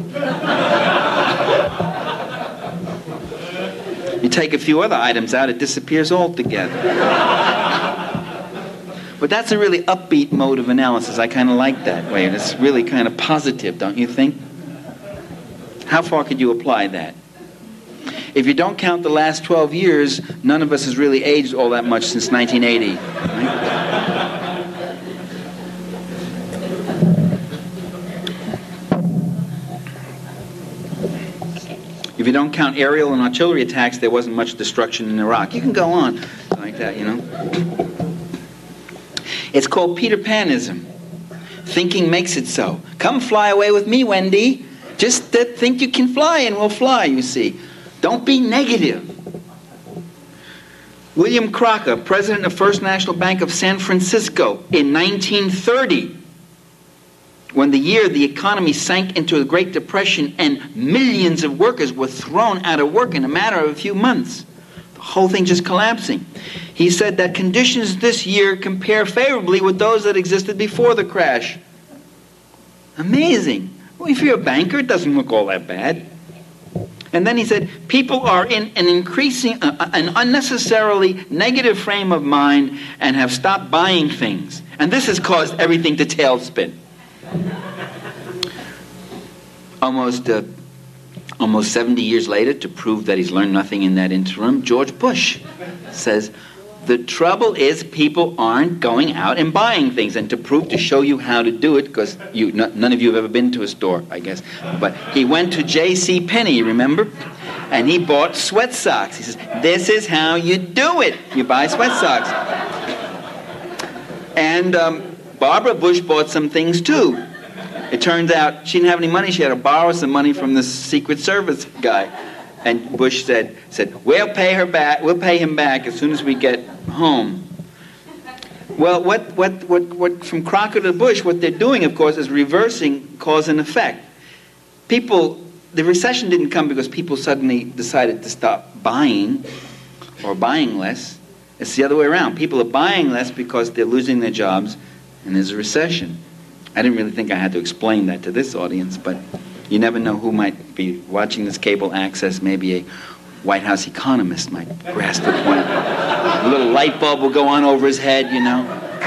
You take a few other items out, it disappears altogether." But that's a really upbeat mode of analysis. I kind of like that way. And it's really kind of positive, don't you think? How far could you apply that? If you don't count the last twelve years, none of us has really aged all that much since nineteen eighty. Right? If you don't count aerial and artillery attacks, there wasn't much destruction in Iraq. You can go on like that, you know. It's called Peter Panism. Thinking makes it so. Come fly away with me, Wendy. Just uh, think you can fly and we'll fly, you see. Don't be negative. William Crocker, president of First National Bank of San Francisco in nineteen thirty, when the year the economy sank into a Great Depression and millions of workers were thrown out of work in a matter of a few months. The whole thing just collapsing. He said that conditions this year compare favorably with those that existed before the crash. Amazing. Well, if you're a banker, it doesn't look all that bad. And then he said, people are in an increasing, uh, an unnecessarily negative frame of mind and have stopped buying things. And this has caused everything to tailspin. Almost, uh, almost seventy years later, to prove that he's learned nothing in that interim, George Bush says, the trouble is people aren't going out and buying things. And to prove, to show you how to do it, because you, n- none of you have ever been to a store, I guess, but he went to J C Penney, remember? And he bought sweat socks. He says, this is how you do it. You buy sweat socks. And um, Barbara Bush bought some things too. It turns out she didn't have any money. She had to borrow some money from the Secret Service guy. And Bush said, said, we'll pay her back. We'll pay him back as soon as we get home. Well, what, what, what, what, from Crocker to Bush, what they're doing, of course, is reversing cause and effect. People, the recession didn't come because people suddenly decided to stop buying or buying less. It's the other way around. People are buying less because they're losing their jobs, and there's a recession. I didn't really think I had to explain that to this audience, but you never know who might be watching this cable access. Maybe a White House economist might grasp the point. A little light bulb will go on over his head, you know.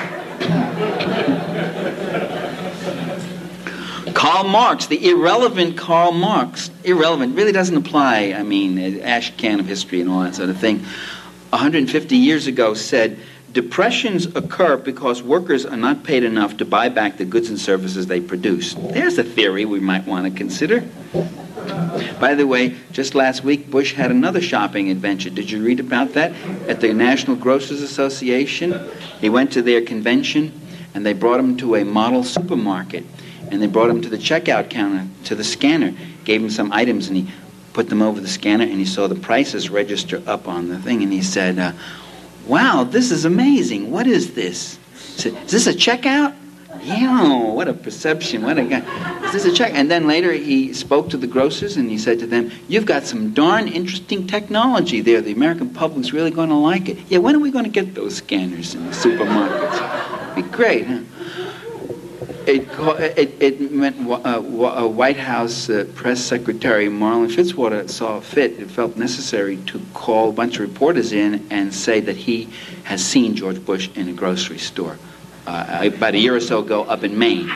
Karl Marx, the irrelevant Karl Marx, irrelevant, really doesn't apply, I mean, ash can of history and all that sort of thing, one hundred fifty years ago said, depressions occur because workers are not paid enough to buy back the goods and services they produce. There's a theory we might want to consider. By the way, just last week, Bush had another shopping adventure. Did you read about that? At the National Grocers Association, he went to their convention, and they brought him to a model supermarket, and they brought him to the checkout counter, to the scanner, gave him some items, and he put them over the scanner, and he saw the prices register up on the thing, and he said, uh, wow, this is amazing. What is this? He said, is this a checkout? Yeah, what a perception. What a guy. Is this a check? And then later he spoke to the grocers and he said to them, you've got some darn interesting technology there. The American public's really going to like it. Yeah, when are we going to get those scanners in the supermarkets? It'd be great, huh? It, it, it meant uh, uh, White House uh, Press Secretary Marlin Fitzwater saw fit, it felt necessary to call a bunch of reporters in and say that he has seen George Bush in a grocery store uh, about a year or so ago up in Maine.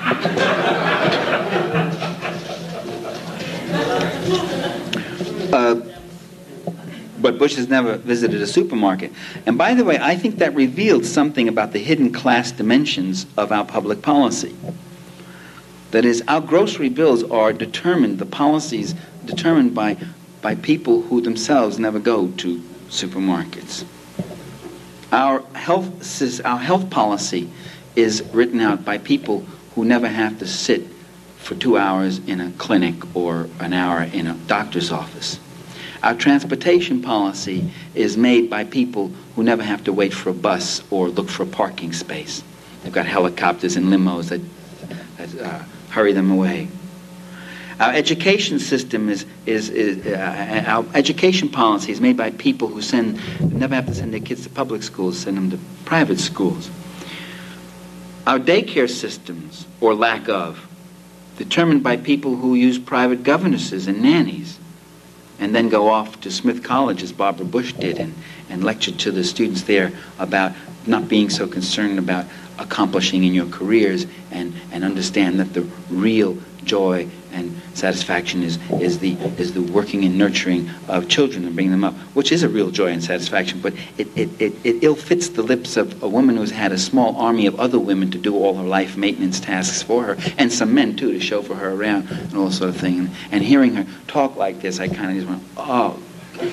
Uh, But Bush has never visited a supermarket. And by the way, I think that revealed something about the hidden class dimensions of our public policy. That is, our grocery bills are determined, the policies determined by, by people who themselves never go to supermarkets. Our health, our health policy is written out by people who never have to sit for two hours in a clinic or an hour in a doctor's office. Our transportation policy is made by people who never have to wait for a bus or look for a parking space. They've got helicopters and limos that, that uh, hurry them away. Our education system is, is, is uh, our education policy is made by people who send, never have to send their kids to public schools, send them to private schools. Our daycare systems, or lack of, determined by people who use private governesses and nannies, and then go off to Smith College, as Barbara Bush did, and, and lecture to the students there about not being so concerned about accomplishing in your careers, and, and understand that the real joy and satisfaction is, is, the, is the working and nurturing of children and bringing them up, which is a real joy and satisfaction, but it, it, it, it ill-fits the lips of a woman who's had a small army of other women to do all her life maintenance tasks for her, and some men, too, to chauffeur her around and all sort of thing. And, and hearing her talk like this, I kind of just went, oh.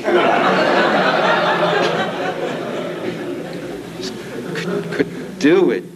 Just couldn't, couldn't do it.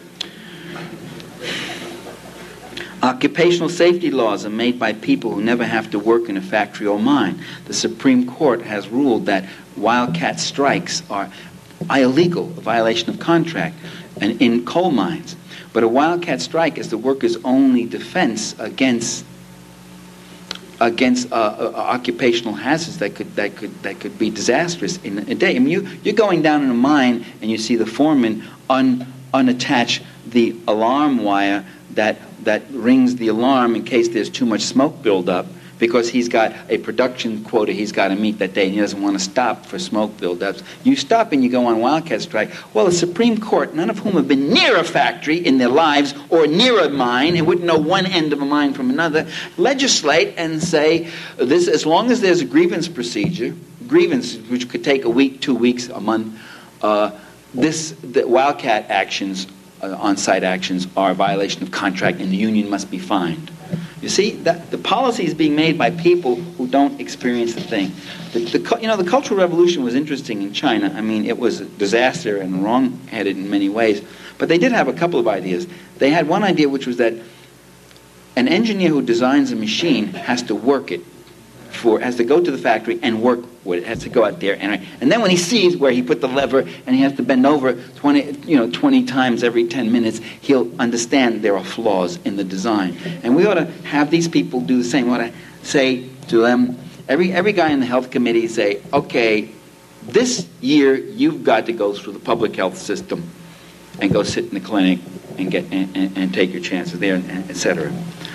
Occupational safety laws are made by people who never have to work in a factory or mine. The Supreme Court has ruled that wildcat strikes are illegal, a violation of contract, and in coal mines. But a wildcat strike is the worker's only defense against against uh, uh, occupational hazards that could that could that could be disastrous in a day. I mean, you you're going down in a mine and you see the foreman un unattach the alarm wire that that rings the alarm in case there's too much smoke buildup, because he's got a production quota he's got to meet that day and he doesn't want to stop for smoke buildups. You stop and you go on wildcat strike. Well, the Supreme Court, none of whom have been near a factory in their lives or near a mine and wouldn't know one end of a mine from another, legislate and say this, as long as there's a grievance procedure, grievance which could take a week, two weeks, a month, uh, this the wildcat actions, uh, on-site actions, are a violation of contract and the union must be fined. You see, that the policy is being made by people who don't experience the thing. The, the, you know, the Cultural Revolution was interesting in China. I mean, it was a disaster and wrong-headed in many ways. But they did have a couple of ideas. They had one idea, which was that an engineer who designs a machine has to work it for, has to go to the factory and work with it, has to go out there and and then when he sees where he put the lever and he has to bend over twenty, you know, twenty times every ten minutes, he'll understand there are flaws in the design. And we ought to have these people do the same. We ought to say to them, every every guy in the health committee say, okay, this year you've got to go through the public health system and go sit in the clinic and get and, and, and take your chances there, and, and et cetera.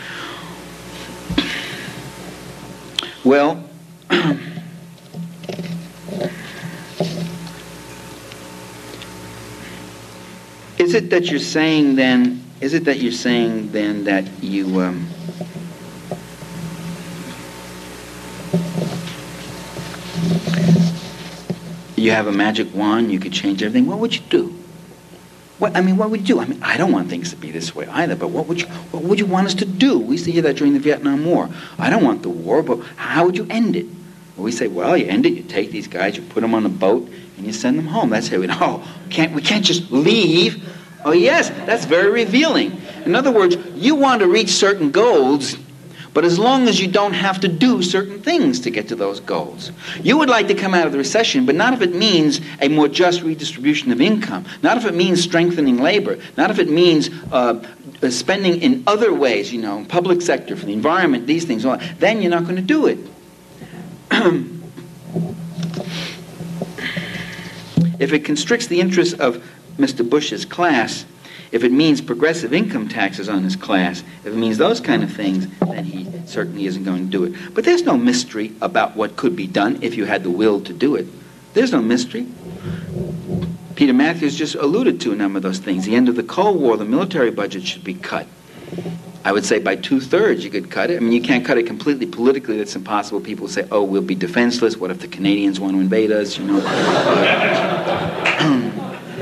Well, is it that you're saying then? Is it that you're saying then that you? Um, you have a magic wand, you could change everything. What would you do? What, I mean, what would you do? I mean, I don't want things to be this way either, but what would you, what would you want us to do? We used to hear that during the Vietnam War. I don't want the war, but how would you end it? Well, we say, well, you end it, you take these guys, you put them on a boat, and you send them home. That's how we know. Oh, can't, we can't just leave. Oh, yes, that's very revealing. In other words, you want to reach certain goals, but as long as you don't have to do certain things to get to those goals. You would like to come out of the recession, but not if it means a more just redistribution of income, not if it means strengthening labor, not if it means uh, spending in other ways, you know, public sector, for the environment, these things, all that. Then you're not going to do it. If it constricts the interests of Mister Bush's class, if it means progressive income taxes on his class, if it means those kind of things, then he certainly isn't going to do it. But there's no mystery about what could be done if you had the will to do it. There's no mystery. Peter Matthews just alluded to a number of those things. The end of the Cold War, the military budget should be cut. I would say by two-thirds you could cut it. I mean, you can't cut it completely politically. That's impossible. People say, oh, we'll be defenseless. What if the Canadians want to invade us, you know? Uh,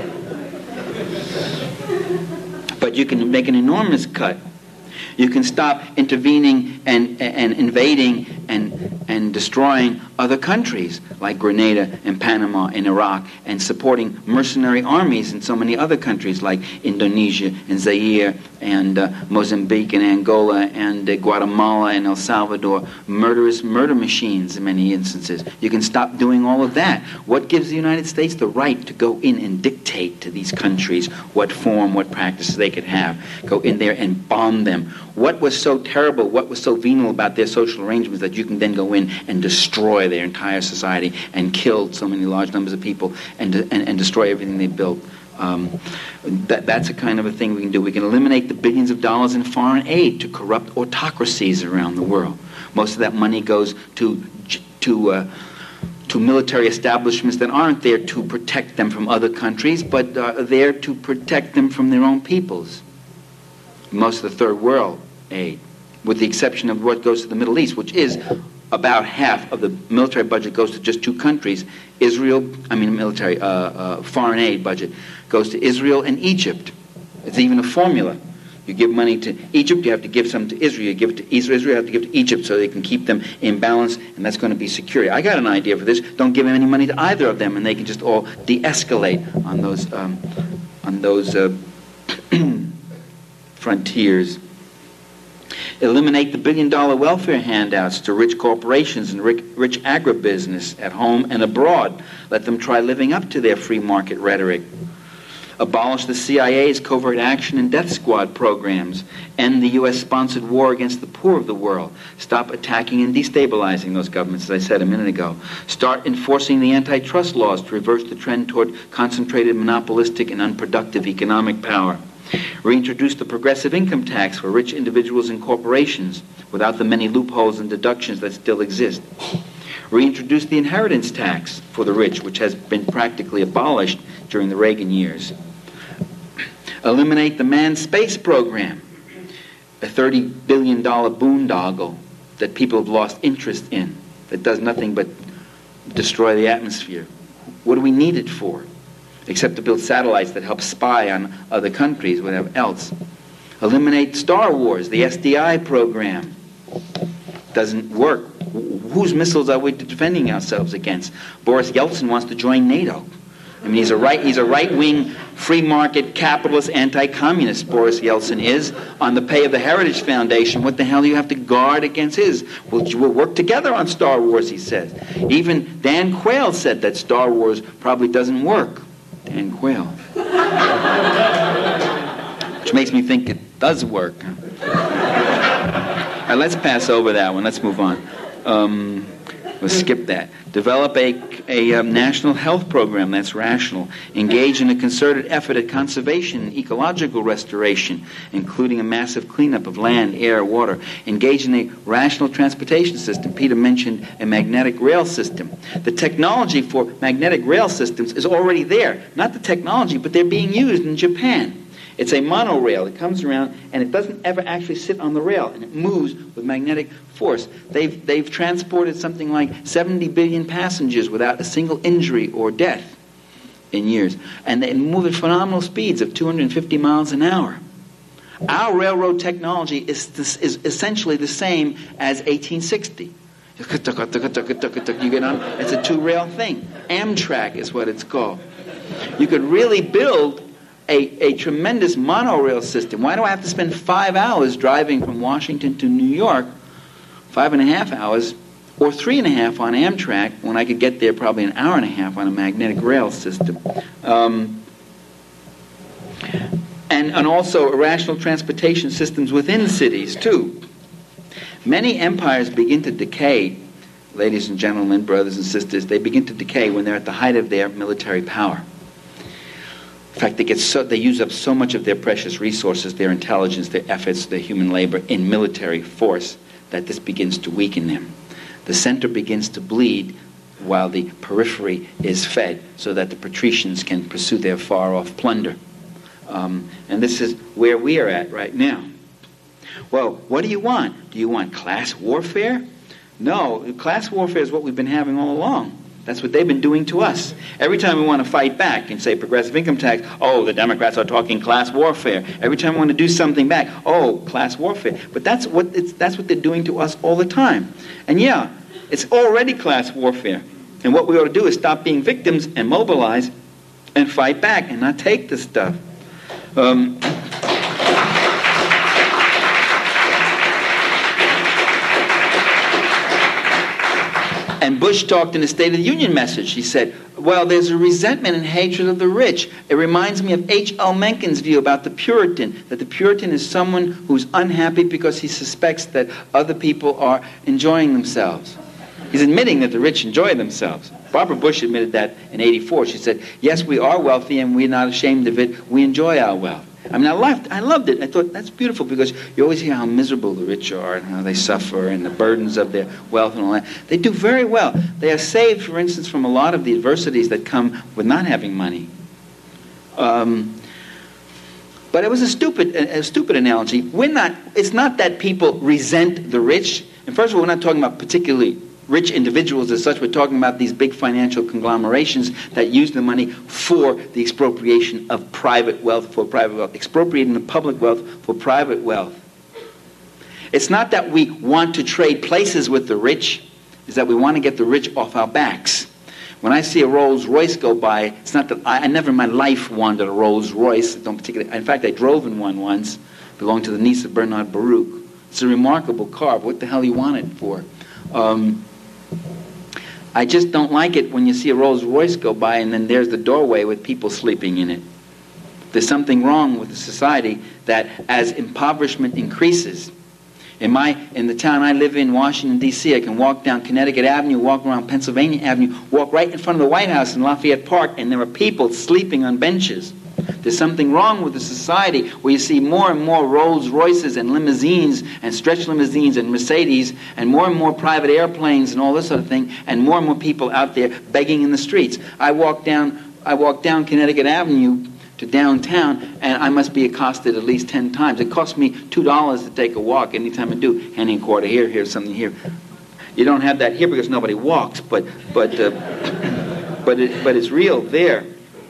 But you can make an enormous cut. You can stop intervening and, and invading and, and destroying other countries like Grenada and Panama and Iraq, and supporting mercenary armies in so many other countries like Indonesia and Zaire and uh, Mozambique and Angola and uh, Guatemala and El Salvador, murderous murder machines in many instances. You can stop doing all of that. What gives the United States the right to go in and dictate to these countries what form, what practices they could have? Go in there and bomb them. What was so terrible, what was so venal about their social arrangements that you can then go in and destroy their entire society and kill so many large numbers of people and and, and destroy everything they built? Um, that, that's a kind of a thing we can do. We can eliminate the billions of dollars in foreign aid to corrupt autocracies around the world. Most of that money goes to to uh, to military establishments that aren't there to protect them from other countries, but are there to protect them from their own peoples. Most of the third world aid, with the exception of what goes to the Middle East, which is about half of the military budget goes to just two countries. Israel, I mean military, uh, uh, foreign aid budget goes to Israel and Egypt. It's even a formula. You give money to Egypt, you have to give some to Israel. You give it to Israel, you have to give it to Egypt so they can keep them in balance, and that's going to be security. I got an idea for this. Don't give any money to either of them, and they can just all de-escalate on those, um, on those uh, frontiers. Eliminate the billion-dollar welfare handouts to rich corporations and rich, rich agribusiness at home and abroad. Let them try living up to their free market rhetoric. Abolish the C I A's covert action and death squad programs. End the U S-sponsored war against the poor of the world. Stop attacking and destabilizing those governments, as I said a minute ago. Start enforcing the antitrust laws to reverse the trend toward concentrated, monopolistic, and unproductive economic power. Reintroduce the progressive income tax for rich individuals and corporations without the many loopholes and deductions that still exist. Reintroduce the inheritance tax for the rich, which has been practically abolished during the Reagan years. Eliminate the manned space program, a thirty billion dollars boondoggle that people have lost interest in, that does nothing but destroy the atmosphere. What do we need it for? Except to build satellites that help spy on other countries, whatever else. Eliminate Star Wars, the S D I program. Doesn't work. Whose missiles are we defending ourselves against? Boris Yeltsin wants to join NATO. I mean, he's a right, he's a right-wing, free market, capitalist, anti-communist, Boris Yeltsin is, on the pay of the Heritage Foundation. What the hell do you have to guard against his? We'll, we'll work together on Star Wars, he says. Even Dan Quayle said that Star Wars probably doesn't work. Dan Quayle. Which makes me think it does work. All right, let's pass over that one. Let's move on. Um, let's skip that. Develop a, a um, national health program that's rational. Engage in a concerted effort at conservation and ecological restoration, including a massive cleanup of land, air, water. Engage in a rational transportation system. Peter mentioned a magnetic rail system. The technology for magnetic rail systems is already there. Not the technology, but they're being used in Japan. It's a monorail. It comes around, and it doesn't ever actually sit on the rail, and it moves with magnetic force. They've, they've transported something like seventy billion passengers without a single injury or death in years. And they move at phenomenal speeds of two hundred fifty miles an hour. Our railroad technology is, this, is essentially the same as eighteen sixty. You get on, it's a two-rail thing. Amtrak is what it's called. You could really build A, a tremendous monorail system. Why do I have to spend five hours driving from Washington to New York, five and a half hours, or three and a half on Amtrak, when I could get there probably an hour and a half on a magnetic rail system? Um, and, and also irrational transportation systems within cities, too. Many empires begin to decay, ladies and gentlemen, brothers and sisters, they begin to decay when they're at the height of their military power. In fact, they get so they use up so much of their precious resources, their intelligence, their efforts, their human labor in military force that this begins to weaken them. The center begins to bleed while the periphery is fed so that the patricians can pursue their far-off plunder. Um, and this is where we are at right now. Well, what do you want? Do you want class warfare? No, class warfare is what we've been having all along. That's what they've been doing to us. Every time we want to fight back and say progressive income tax, oh, the Democrats are talking class warfare. Every time we want to do something back, oh, class warfare. But that's what it's, that's what they're doing to us all the time. And yeah, it's already class warfare. And what we ought to do is stop being victims and mobilize and fight back and not take this stuff. Um... And Bush talked in the State of the Union message. He said, well, there's a resentment and hatred of the rich. It reminds me of H L Mencken's view about the Puritan, that the Puritan is someone who's unhappy because he suspects that other people are enjoying themselves. He's admitting that the rich enjoy themselves. Barbara Bush admitted that in eighty-four. She said, yes, we are wealthy and we're not ashamed of it. We enjoy our wealth. I mean, I loved, I loved it. I thought, that's beautiful, because you always hear how miserable the rich are and how they suffer and the burdens of their wealth and all that. They do very well. They are saved, for instance, from a lot of the adversities that come with not having money. Um, but it was a stupid, a, a stupid analogy. We're not, it's not that people resent the rich. And first of all, we're not talking about particularly rich individuals as such. We're talking about these big financial conglomerations that use the money for the expropriation of private wealth for private wealth, expropriating the public wealth for private wealth. It's not that we want to trade places with the rich, it's that we want to get the rich off our backs. When I see a Rolls Royce go by, it's not that I, I never in my life wanted a Rolls Royce. Don't particularly, in fact, I drove in one once, belonged to the niece of Bernard Baruch. It's a remarkable car. What the hell you want it for? Um, I just don't like it when you see a Rolls Royce go by and then there's the doorway with people sleeping in it. There's something wrong with the society that as impoverishment increases. In my in the town I live in, Washington, D C, I can walk down Connecticut Avenue, walk around Pennsylvania Avenue, walk right in front of the White House in Lafayette Park, and there are people sleeping on benches. There's something wrong with the society where you see more and more Rolls Royces and limousines and stretch limousines and Mercedes and more and more private airplanes and all this sort of thing, and more and more people out there begging in the streets. I walk down, I walk down Connecticut Avenue to downtown, and I must be accosted at least ten times. It costs me two dollars to take a walk anytime I do. Handing a quarter here, here's something here. You don't have that here because nobody walks, but but uh, but it, but it's real there.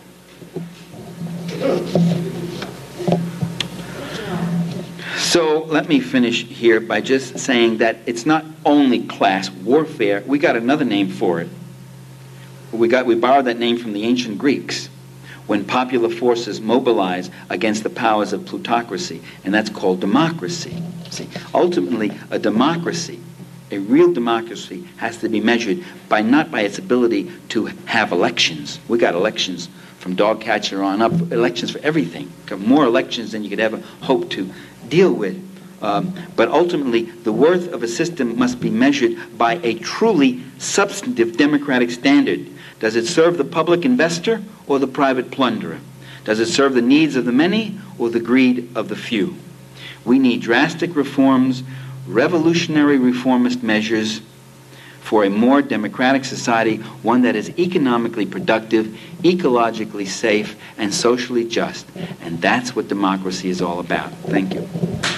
So let me finish here by just saying that it's not only class warfare. We got another name for it. We got we borrowed that name from the ancient Greeks, when popular forces mobilize against the powers of plutocracy, and that's called democracy. See, ultimately, a democracy, a real democracy, has to be measured by not by its ability to have elections. We got elections from dog catcher on up, elections for everything. More elections than you could ever hope to deal with. Um, but ultimately, the worth of a system must be measured by a truly substantive democratic standard. Does it serve the public investor or the private plunderer? Does it serve the needs of the many or the greed of the few? We need drastic reforms, revolutionary reformist measures for a more democratic society, one that is economically productive, ecologically safe, and socially just. And that's what democracy is all about. Thank you.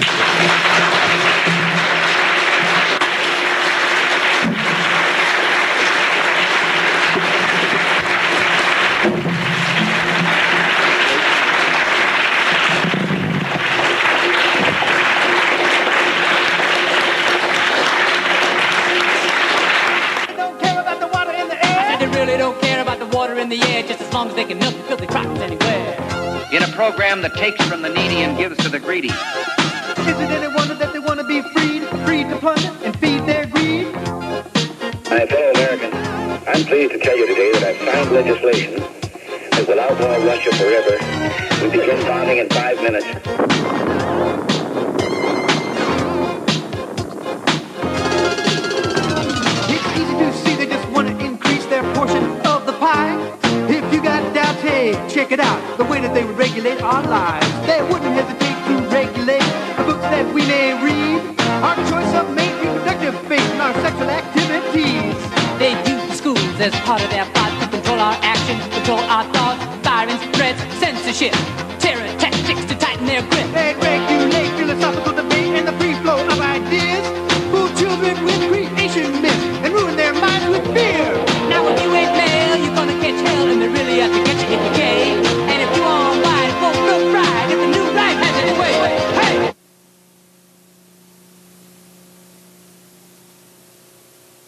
In the air, just as long as they can milk the filthy crops anywhere. In a program that takes from the needy and gives to the greedy. Is it any wonder that they want to be freed, freed to plunder and feed their greed? My fellow Americans, I'm pleased to tell you today that I've signed legislation that will outlaw Russia forever. We begin bombing in five minutes. It's easy to see they just want to increase their portion of the pie. If you got doubts, hey, check it out. The way that they would regulate our lives. They wouldn't hesitate to regulate the books that we may read. Our choice of mate, reproductive fate, and our sexual activities. They use the schools as part of their plot to control our actions, control our thoughts, firings, threats, censorship, terror tactics to tighten their grip.